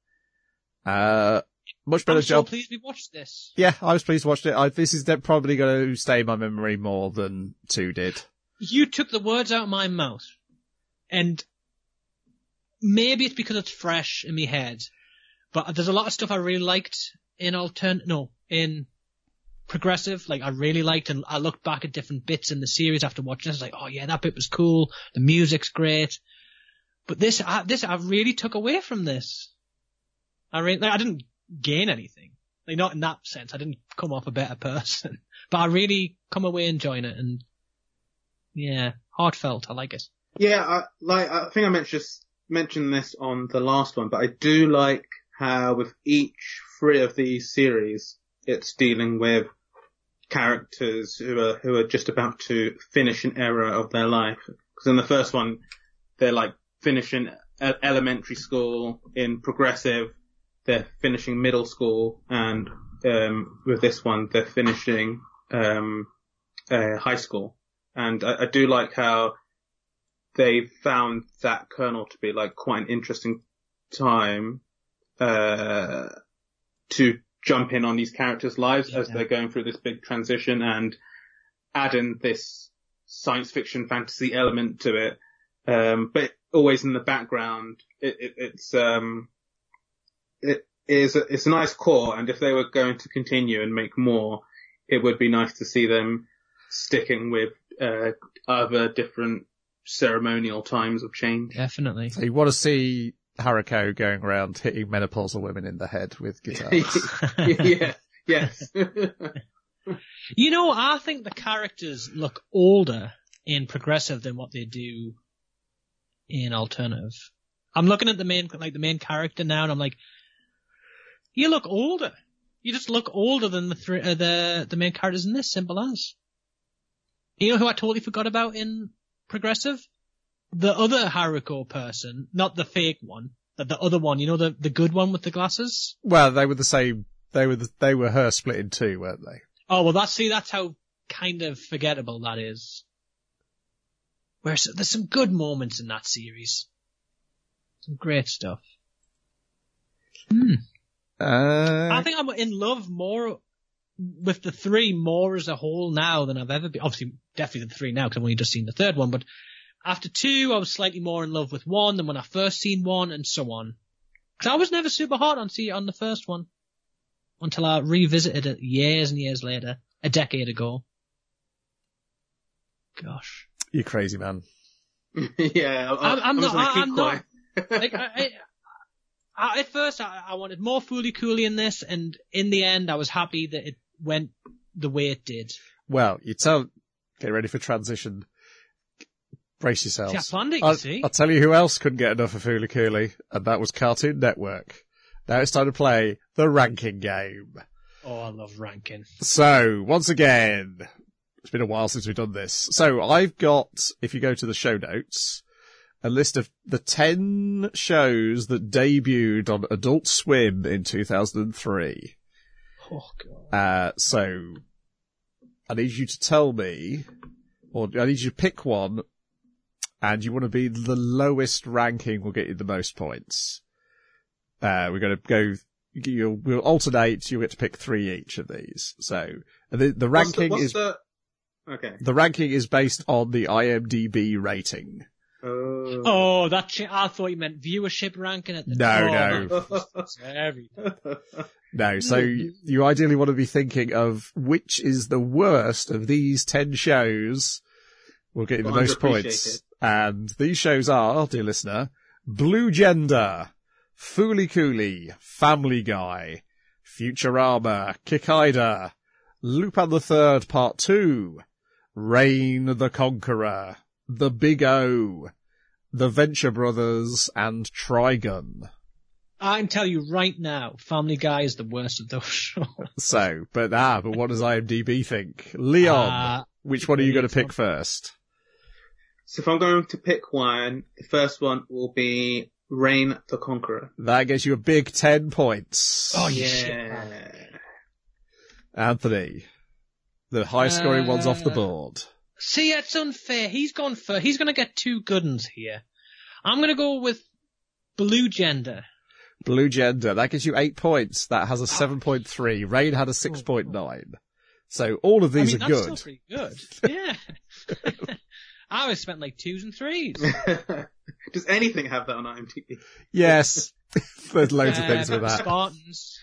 Much better job. I'm so pleased we watched this. Yeah, I was pleased to watch it. This is probably going to stay in my memory more than 2 did. You took the words out of my mouth. And maybe it's because it's fresh in my head, but there's a lot of stuff I really liked in Progressive. Like I really liked, and I looked back at different bits in the series after watching this. I was like, oh yeah, that bit was cool. The music's great. But this I really took away from this. I didn't gain anything. Like not in that sense. I didn't come off a better person, but I really come away enjoying it, and yeah, heartfelt. I like it. Yeah, I think I mentioned this on the last one, but I do like how with each 3 of these series, it's dealing with characters who are just about to finish an era of their life. Because in the first one, they're like finishing elementary school. In Progressive, they're finishing middle school, and with this one, they're finishing high school. And I do like how they found that kernel to be like quite an interesting time to jump in on these characters' lives as they're going through this big transition, and add in this science fiction fantasy element to it. But always in the background. It's a nice core, and if they were going to continue and make more, it would be nice to see them sticking with other different ceremonial times of change. Definitely. So you want to see Haruko going around hitting menopausal women in the head with guitars. Yeah, yes. You know, I think the characters look older in Progressive than what they do in Alternative. I'm looking at the main character now, and I'm like, you look older. You just look older than the main characters in this. Simple as. You know who I totally forgot about in Progressive? The other Haruko person, not the fake one, but the other one. You know, the good one with the glasses. Well, they were the same. They were her split in two, weren't they? Oh, well, that's how kind of forgettable that is. There's some good moments in that series. Some great stuff. I think I'm in love more with the three more as a whole now than I've ever been. Obviously, definitely the three now because I've only just seen the third one. But after two, I was slightly more in love with one than when I first seen one, and so on. Because I was never super hot on the first one until I revisited it years and years later, a decade ago. Gosh. You crazy man. Yeah, I'm not. Like, At first, I wanted more Fooly Cooly in this, and in the end, I was happy that it went the way it did. Well, get ready for transition. Brace yourselves. See, I planned it, you see. I'll tell you who else couldn't get enough of Fooly Cooly, and that was Cartoon Network. Now it's time to play the ranking game. Oh, I love ranking. So, once again, it's been a while since we've done this. So, I've got, if you go to the show notes, a list of the 10 shows that debuted on Adult Swim in 2003. Oh, God. So, I need you to tell me, or I need you to pick one, and you want to be the lowest ranking will get you the most points. We're going to go, we'll alternate, you'll get to pick 3 each of these. So, the ranking the ranking is based on the IMDb rating. Oh, I thought you meant viewership ranking at the No, so you ideally want to be thinking of which is the worst of these 10 shows will get you the most points. And these shows are, dear listener, Blue Gender, Fooly Cooly, Family Guy, Futurama, Kikaider, Lupin the Third Part 2, Reign the Conqueror, The Big O, The Venture Brothers, and Trigun. I can tell you right now, Family Guy is the worst of those shows. So, but what does IMDb think? Leon, which one are you going to pick first? So if I'm going to pick one, the first one will be Reign the Conqueror. That gets you a big 10 points. Oh, yeah. Anthony, the high scoring one's off the board. See, it's unfair. He's going to get 2 good ones here. I'm going to go with Blue Gender. Blue Gender, that gives you 8 points. That has a 7.3. Rain had a 6.9. So all of these are that's good. Still pretty good. Yeah. I always spent like 2s and 3s. Does anything have that on IMDb? Yes. There's loads of things with that. Spartans.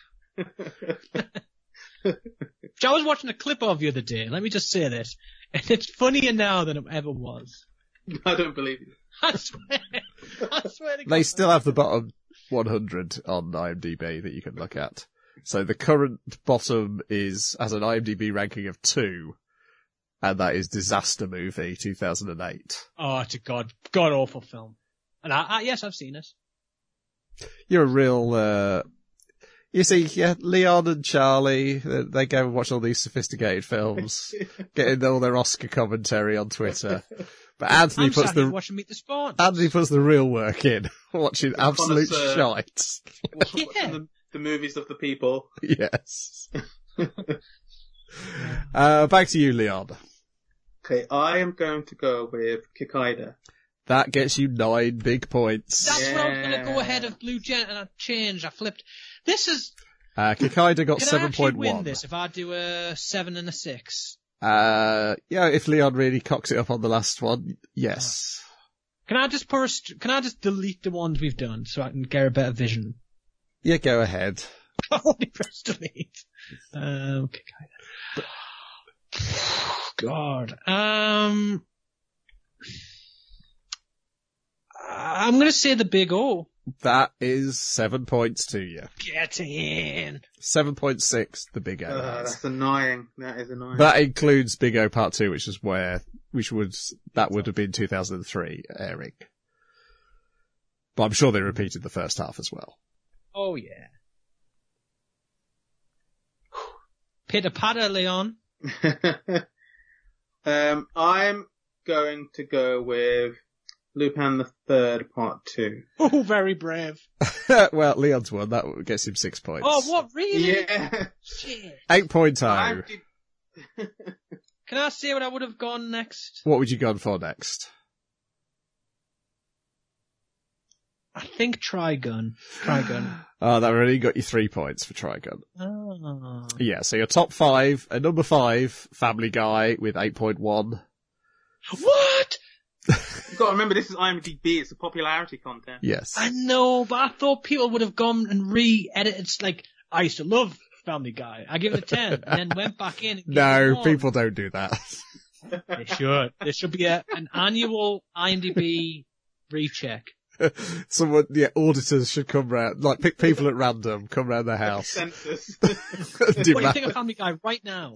I was watching a clip of the other day. Let me just say this. And it's funnier now than it ever was. I don't believe you. I swear to God. They still have the bottom 100 on IMDb that you can look at. So the current bottom has an IMDb ranking of 2. And that is Disaster Movie 2008. Oh, it's a god awful film. And yes, I've seen it. You're a real, you see, yeah, Leon and Charlie, they go and watch all these sophisticated films, getting all their Oscar commentary on Twitter. But Anthony puts the real work in, watching absolute shite. Watching the movies of the people. Yes. Back to you, Leon. Okay, I am going to go with Kikaider. That gets you 9 big points. That's where I was going to go ahead of Blue Gent, and I flipped. This is... Kikaider got 7.1. Can I actually win this if I do a 7 and a 6? Yeah, if Leon really cocks it up on the last one, yes. Can I just delete the ones we've done so I can get a better vision? Yeah, go ahead. Only press delete. Okay. God. I'm gonna say the Big O. That is 7 points to you. Get in. 7.6, the Big O. That's annoying. That is annoying. That includes Big O Part 2, that would have been 2003 airing. But I'm sure they repeated the first half as well. Oh yeah. Pitter patter, Leon. I'm going to go with Lupin the Third Part 2. Oh, very brave. Well, Leon's one. That gets him 6 points. Oh, what, really? Yeah. Shit. 8.0. Can I say what I would have gone next? What would you gone for next? I think Trigun. Oh, that already got you 3 points for Trigun. Oh. Yeah, so your top 5, number 5, Family Guy with 8.1. What? You've got to remember, this is IMDb. It's a popularity contest. Yes. I know, but I thought people would have gone and re-edited. It's like, I used to love Family Guy. I give it a 10, and then went back in. And gave it No, 1. people don't do that. They should. There should be an annual IMDb recheck. Someone, auditors should come round, like pick people at random, come round their house. Census. What do you think of Family Guy right now?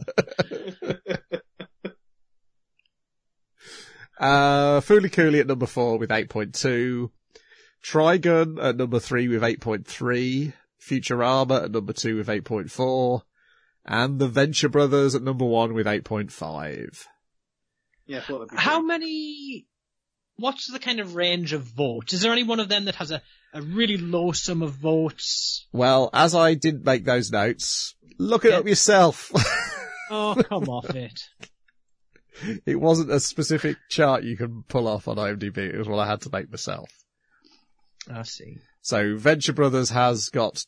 Fooly Cooley at number 4 with 8.2. Trigun at number 3 with 8.3. Futurama at number 2 with 8.4. And the Venture Brothers at number 1 with 8.5. Yeah, I thought that'd be How great. many... What's the kind of range of votes? Is there any one of them that has a really low sum of votes? Well, as I didn't make those notes, look it up yourself. Oh, come off it. It wasn't a specific chart you can pull off on IMDb. It was what I had to make myself. I see. So Venture Brothers has got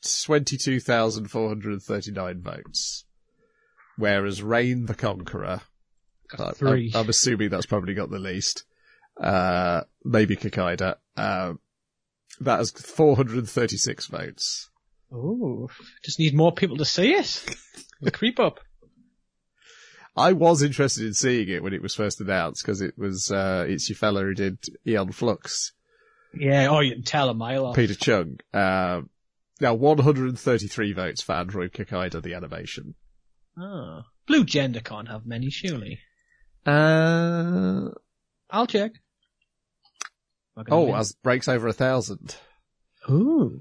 22,439 votes. Whereas Reign the Conqueror, Got 3. I'm assuming that's probably got the least. Maybe Kikaida. That has 436 votes. Oh, just need more people to see it. The creep up. I was interested in seeing it when it was first announced because it was, it's your fella who did Aeon Flux. Yeah, oh, you can tell a mile off. Peter Chung. Now 133 votes for Android Kikaida, the animation. Oh. Blue Gender can't have many, surely. Oh, I'll check. as breaks over 1,000. Ooh.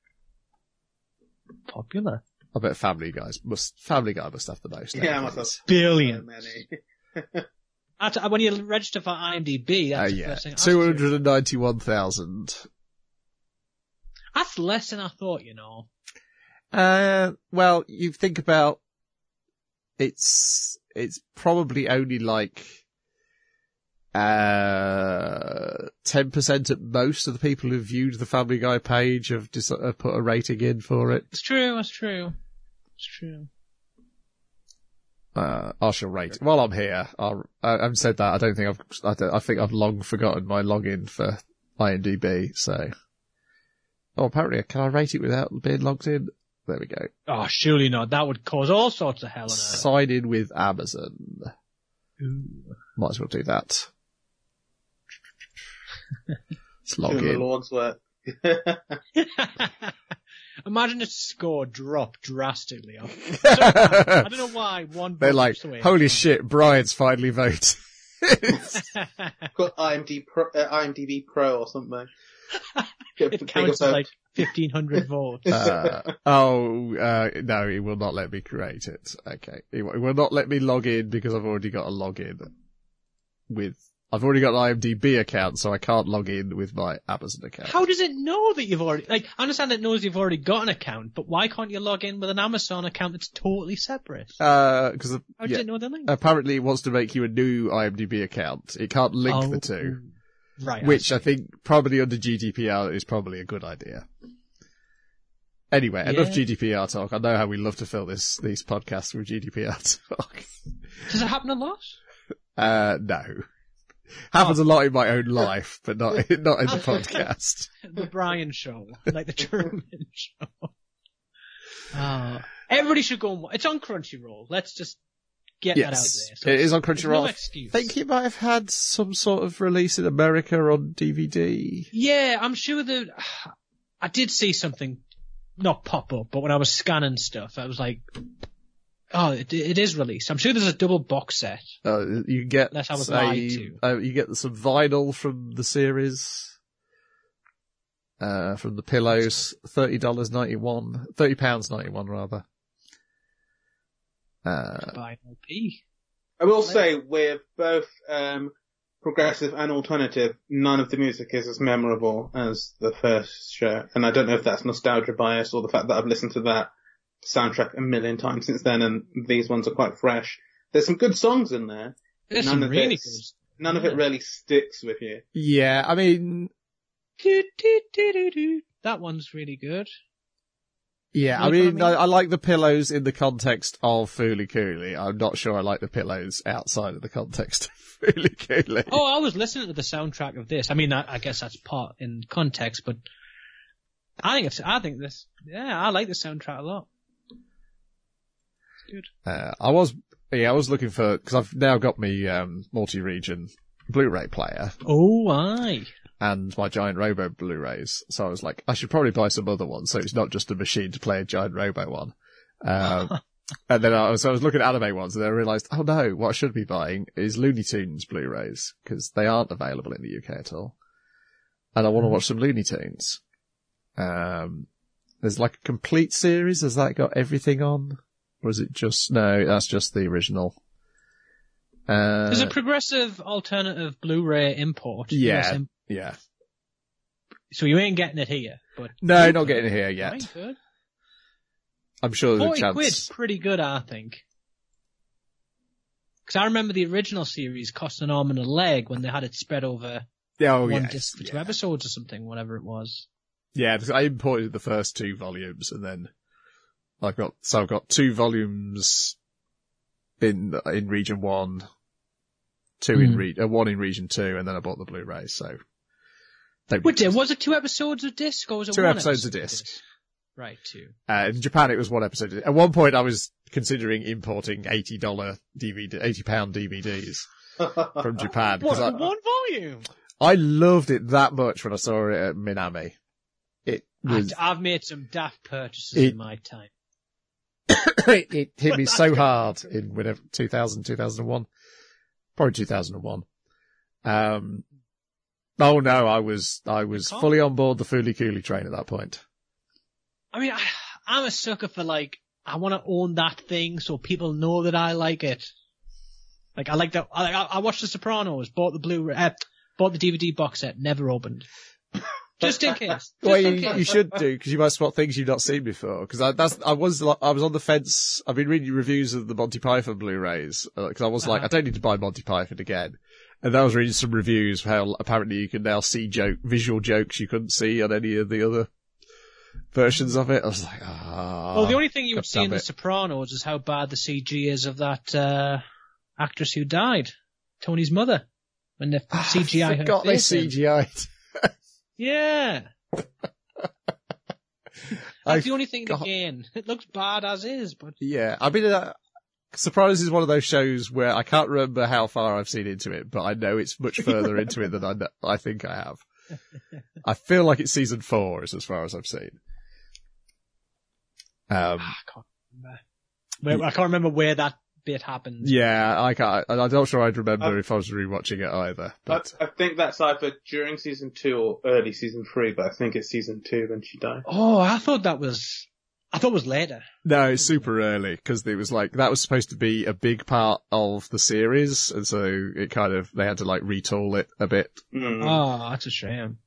Popular. I bet Family Guy must have the most. Yeah, I must have. Billion. Many. When you register for IMDb, that's the first thing. 291,000. That's less than I thought, you know. Well, you think about it's probably only like 10% at most of the people who viewed the Family Guy page have put a rating in for it. It's true. It's true. I shall rate. While I'm here, having said that, I think I've long forgotten my login for IMDb, so. Oh, apparently, can I rate it without being logged in? There we go. Oh, surely not. That would cause all sorts of hell on earth. Sign in with Amazon. Ooh. Might as well do that. Let's log Doing the in. Lord's work. Imagine a score drop drastically off. I don't know why one. They're like, holy shit, Brian's finally voted. Got IMDb Pro or something. It counts as like 1,500 votes. No, it will not let me create it. Okay. It will not let me log in because I've already got a login I've already got an IMDb account, so I can't log in with my Amazon account. How does it know that you've already, I understand it knows you've already got an account, but why can't you log in with an Amazon account that's totally separate? How does it know the link? Apparently it wants to make you a new IMDb account. It can't link the two. Right. Which I think probably under GDPR is probably a good idea. Anyway, enough GDPR talk. I know how we love to fill these podcasts with GDPR talk. Does it happen a lot? No. Happens a lot in my own life, but not in the podcast. The Brian Show, like the Truman Show. Everybody should go and watch. It's on Crunchyroll. Let's just get that out there. So it is on Crunchyroll. No excuse. I think it might have had some sort of release in America on DVD. Yeah, I'm sure that I did see something not pop up, but when I was scanning stuff, I was like, oh, it is released. I'm sure there's a double box set. You get, Unless I was lied to. You get some vinyl from the series. From the pillows, £30.91 rather. Buy an LP. I will say, with both progressive and alternative, none of the music is as memorable as the first show. And I don't know if that's nostalgia bias or the fact that I've listened to that soundtrack a million times since then, and these ones are quite fresh. There's some good songs in there. There's some really good. None of it really sticks with you. Yeah, I mean... That one's really good. Yeah, I mean, I like the pillows in the context of Fooly Cooley. I'm not sure I like the pillows outside of the context of Fooly Cooley. Oh, I was listening to the soundtrack of this. I mean, I guess that's part in context, but I like the soundtrack a lot. It's good. I was looking for, because I've now got my multi-region Blu-ray player. Oh, aye. And my Giant Robo Blu-rays. So I was like, I should probably buy some other ones, so it's not just a machine to play a Giant Robo one. And then I was looking at anime ones, and then I realised, oh no, what I should be buying is Looney Tunes Blu-rays, because they aren't available in the UK at all. And I want to watch some Looney Tunes. There's like a complete series. Has that got everything on? Or is it just, no, that's just the original. There's a progressive alternative Blu-ray import. Yeah. Yeah. So you ain't getting it here, but no, not getting it here yet. Right, good. I'm sure there's a chance. 40 quid's pretty good, I think. Because I remember the original series cost an arm and a leg when they had it spread over one disc for 2 episodes or something, whatever it was. Yeah, because I imported the first 2 volumes, and then I've got 2 volumes in region 1, 2 in 1 in region 2, and then I bought the Blu-ray. So, was it 2 episodes of disc, or was it 2 1 episodes of disc? Right, 2. In Japan, it was 1 episode. At one point, I was considering importing £80 DVDs from Japan. What, for 1 volume? I loved it that much when I saw it at Minami. I've made some daft purchases in my time. It hit me so hard in 2001. Probably 2001. Oh no, I was fully on board the Fooly Cooley train at that point. I mean, I'm a sucker for I want to own that thing so people know that I like it. Like, I like that. I watched The Sopranos, bought the Blu-ray, bought the DVD box set, never opened. Just in case. Well, you should do, because you might spot things you've not seen before. Because I was on the fence. I've been reading reviews of the Monty Python Blu-rays, because I was like, I don't need to buy Monty Python again. And then I was reading some reviews of how apparently you can now see visual jokes you couldn't see on any of the other versions of it. I was like, well, the only thing you would see in The Sopranos is how bad the CG is of that actress who died, Tony's mother, when the CGI I forgot they CGI'd. Yeah. That's the only thing, again. It looks bad as is, but... Yeah, I mean, Sopranos is one of those shows where I can't remember how far I've seen into it, but I know it's much further into it than I think I have. I feel like it's season 4 is as far as I've seen. I can't remember. I can't remember where that bit happened. Yeah, I'm not sure I'd remember if I was rewatching it either. But I think that's either during season 2 or early season 3, but I think it's season 2 when she died. Oh, I thought it was later. No, it's super early, because it was that was supposed to be a big part of the series, and so it they had to retool it a bit. Oh, that's a shame.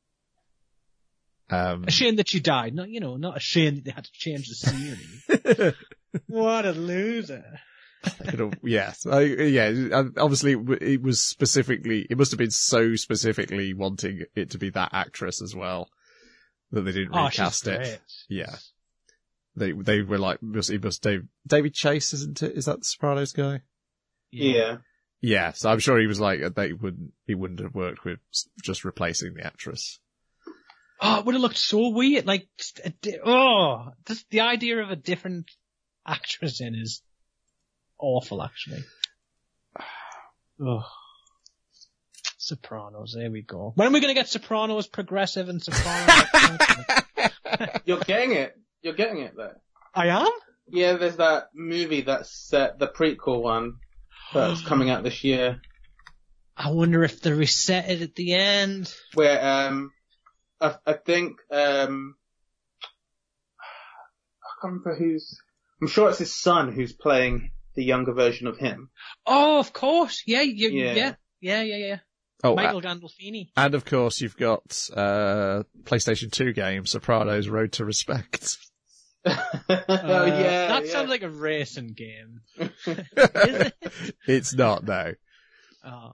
A shame that she died. Not a shame that they had to change the series. What a loser. Yes. Obviously it must have been so specifically wanting it to be that actress as well that they didn't recast it. Great. Yeah. They were David Chase, isn't it? Is that the Sopranos guy? Yeah. Yeah, so I'm sure he was like, he wouldn't have worked with just replacing the actress. Oh, it would have looked so weird. Like, just the idea of a different actress in is awful, actually. Oh. Sopranos, there we go. When are we going to get Sopranos progressive and Sopranos? You're getting it. You're getting it there. I am? Yeah, there's that movie that's set, the prequel one, that's coming out this year. I wonder if they reset it at the end. Where, I think, I can't remember I'm sure it's his son who's playing the younger version of him. Oh, of course. Yeah. Oh, Michael Gandolfini. And of course you've got, PlayStation 2 game, Sopranos Road to Respect. That sounds like a racing game. Is it? It's not, no. Oh.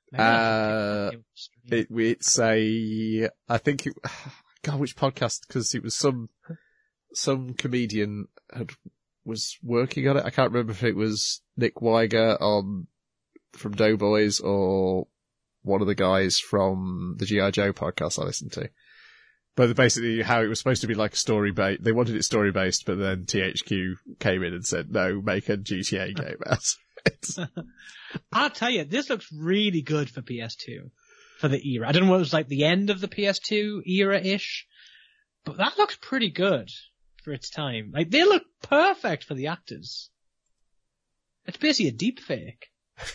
It's I think God, which podcast? Because it was some comedian was working on it. I can't remember if it was Nick Weiger from Doughboys or one of the guys from the G.I. Joe podcast I listened to. But basically how it was supposed to be like a story-based, they wanted it story-based, but then THQ came in and said, no, make a GTA game out of it. I'll tell you, this looks really good for PS2, for the era. I don't know what it was like the end of the PS2 era-ish, but that looks pretty good for its time. Like, they look perfect for the actors. It's basically a deep fake.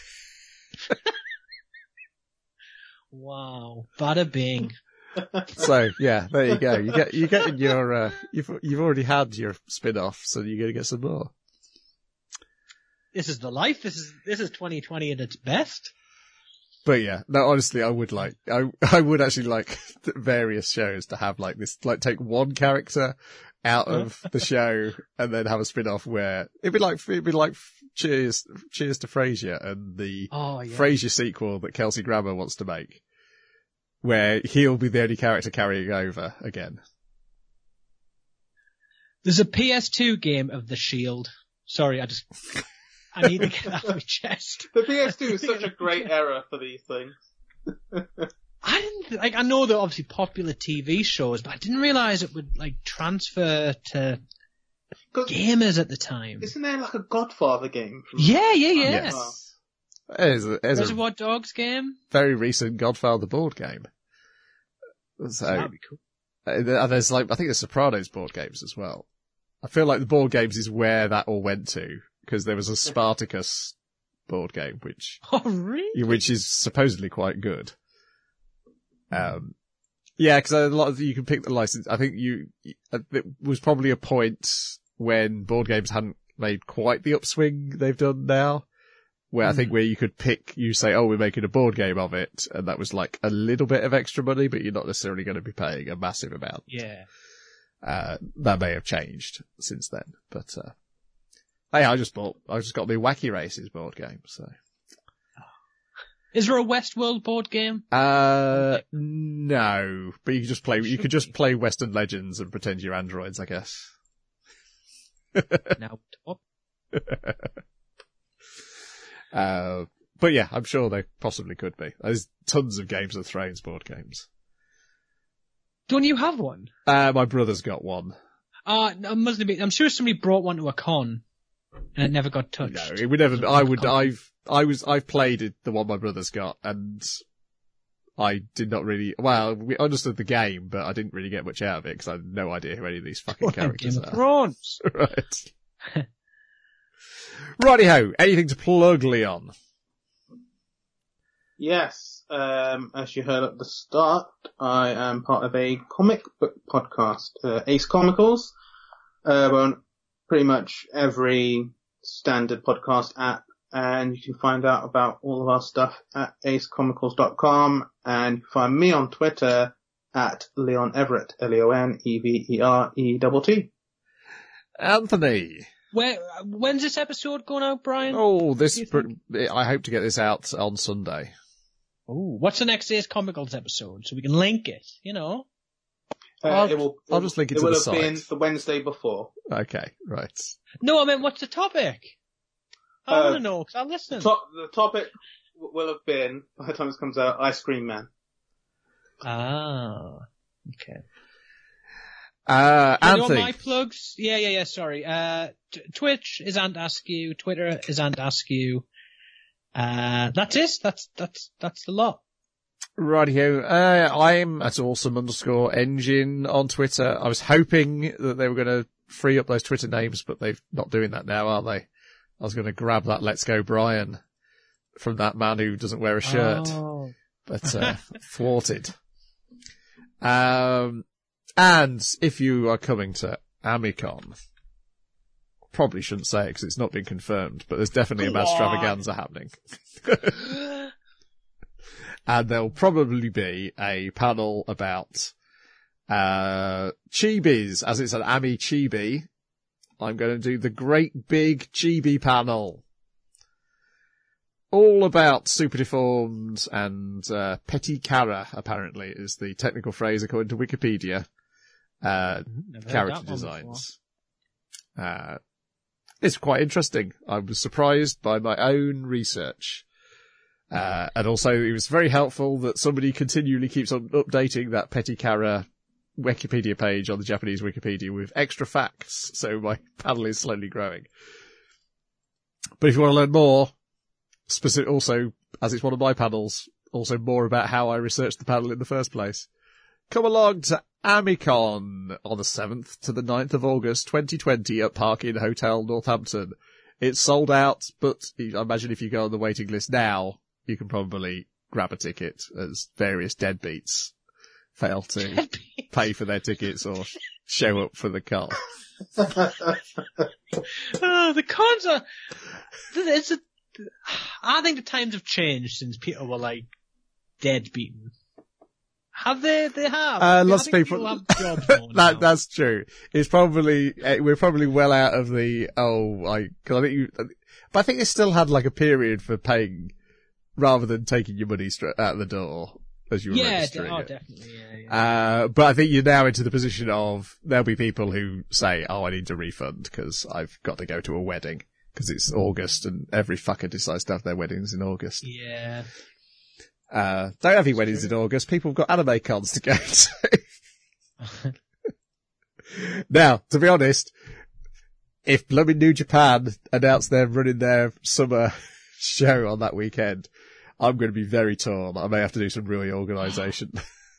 Wow. Bada bing. So, yeah, there you go. You get your, you've already had your spin-off, so you're gonna get some more. This is the life. This is 2020 at its best. But yeah, no, honestly, I would actually like various shows to have like this, like take one character out of the show and then have a spin-off where it'd be like Cheers to Frasier and the Frasier sequel that Kelsey Grammer wants to make, where he'll be the only character carrying over again. There's a PS2 game of The Shield. Sorry, I need to get that off my chest. The PS2 is such a great era for these things. I know they're obviously popular TV shows, but I didn't realize it would like transfer to gamers at the time. Isn't there like a Godfather game? Yeah. Yes. There's Reservoir Dogs game? Very recent Godfather board game. So, that'd be cool. There's I think there's Sopranos board games as well. I feel like the board games is where that all went to, because there was a Spartacus board game, which is supposedly quite good. Yeah, because a lot of you can pick the license. I think it was probably a point when board games hadn't made quite the upswing they've done now, where I think where you could pick, you say, oh, we're making a board game of it, and that was like a little bit of extra money, but you're not necessarily going to be paying a massive amount. Yeah. That may have changed since then, but, hey, I just got the Wacky Races board game, so. Is there a Westworld board game? No, but you could just play Western Legends and pretend you're androids, I guess. Now, but yeah, I'm sure they possibly could be. There's tons of Games of Thrones board games. Don't you have one? My brother's got one. I'm sure somebody brought one to a con and it never got touched. No, it would never. I've played it, the one my brother's got, and I did not really. Well, we understood the game, but I didn't really get much out of it because I had no idea who any of these fucking characters are. Prawns. Right. Righty-ho, anything to plug, Leon? Yes, as you heard at the start, I am part of a comic book podcast, Ace Comicals. We're on pretty much every standard podcast app, and you can find out about all of our stuff at acecomicals.com, and you can find me on Twitter at Leon Everett, LeonEverett. Anthony. When's this episode going out, Brian? Oh, I hope to get this out on Sunday. Oh, what's the next Ace Comicals episode? So we can link it, you know? I'll just link it to the site. It will have been the Wednesday before. Okay, right. No, I mean, what's the topic? I want to know, because I'll listen. The topic will have been, by the time this comes out, Ice Cream Man. Ah, okay. Anthony. My plugs? Yeah, sorry. Twitch is Ant Askew, Twitter is Ant Askew. That's it. That's the lot. Rightio. I'm at awesome_engine on Twitter. I was hoping that they were going to free up those Twitter names, but they're not doing that now, are they? I was going to grab that Let's Go Brian from that man who doesn't wear a shirt, but thwarted. And if you are coming to Amicon, probably shouldn't say it because it's not been confirmed, but there's definitely a Mastravaganza happening. And there'll probably be a panel about chibis, as it's an Ami chibi. I'm going to do the great big chibi panel. All about super deformed and petit cara, apparently, is the technical phrase according to Wikipedia. Character designs. It's quite interesting. I was surprised by my own research. And also it was very helpful that somebody continually keeps on updating that Petit Cara Wikipedia page on the Japanese Wikipedia with extra facts. So my panel is slowly growing. But if you want to learn more, also, as it's one of my panels, also more about how I researched the panel in the first place, come along to Amicon on the 7th to the 9th of August 2020 at Park Inn Hotel, Northampton. It's sold out, but I imagine if you go on the waiting list now, you can probably grab a ticket, as various deadbeats fail to pay for their tickets or show up for the con. The cons are... I think the times have changed since people were, like, dead beaten. Have they? They have. Lots of people have jobs now. That's true. It's probably, we're probably well out of the, but I think they still had like a period for paying rather than taking your money straight out the door as you were registering it. Definitely, yeah. But I think you're now into the position of, there'll be people who say, I need a refund because I've got to go to a wedding because it's August and every fucker decides to have their weddings in August. Yeah. Don't have your weddings in August. People have got anime cons to go to. Now, to be honest, if blooming New Japan announce they're running their summer show on that weekend, I'm going to be very torn. I may have to do some reorganisation.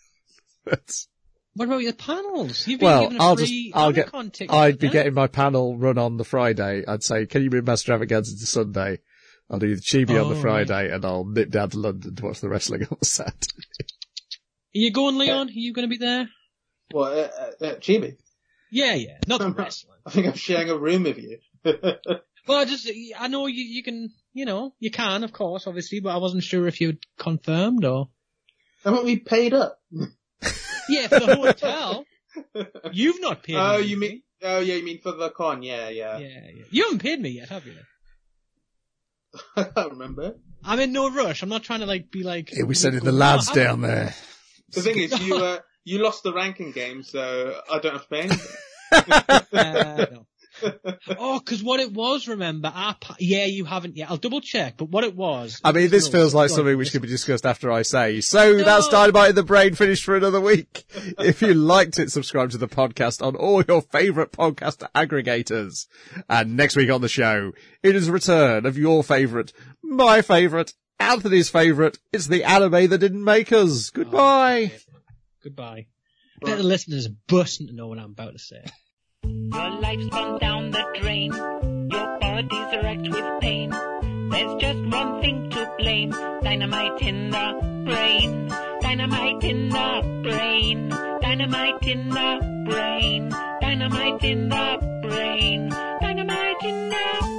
What about your panels? You've been given a free Amicon ticket. I'd be getting my panel run on the Friday. I'd say, can you move Mastravaganza to Sunday? I'll do the chibi on the Friday, and I'll nip down to London to watch the wrestling on the Saturday. Are you going, Leon? Are you going to be there? What, chibi? Yeah. Not the wrestling. I think I'm sharing a room with you. Well, I know you can, you can, of course, obviously, but I wasn't sure if you'd confirmed or... Haven't we paid up? Yeah, for the hotel. You've not paid me. You mean for the con? Yeah. You haven't paid me yet, have you? I can't remember. I'm in no rush. I'm not trying to be like... Yeah, we sending the lads down there. The thing is, you lost the ranking game, so I don't have to pay anything. No. Oh, because what it was, remember, you haven't yet. I'll double check, but what it was... I mean, this feels like something which could be discussed after I say, that's Dynamite in the Brain finished for another week. If you liked it, subscribe to the podcast on all your favourite podcast aggregators. And next week on the show, it is a return of your favourite, my favourite, Anthony's favourite. It's the anime that didn't make us. Goodbye. Goodbye. I bet the listeners are busting to know what I'm about to say. Your life's gone down the drain. Your body's wrecked with pain. There's just one thing to blame. Dynamite in the brain. Dynamite in the brain. Dynamite in the brain. Dynamite in the brain. Dynamite in the brain.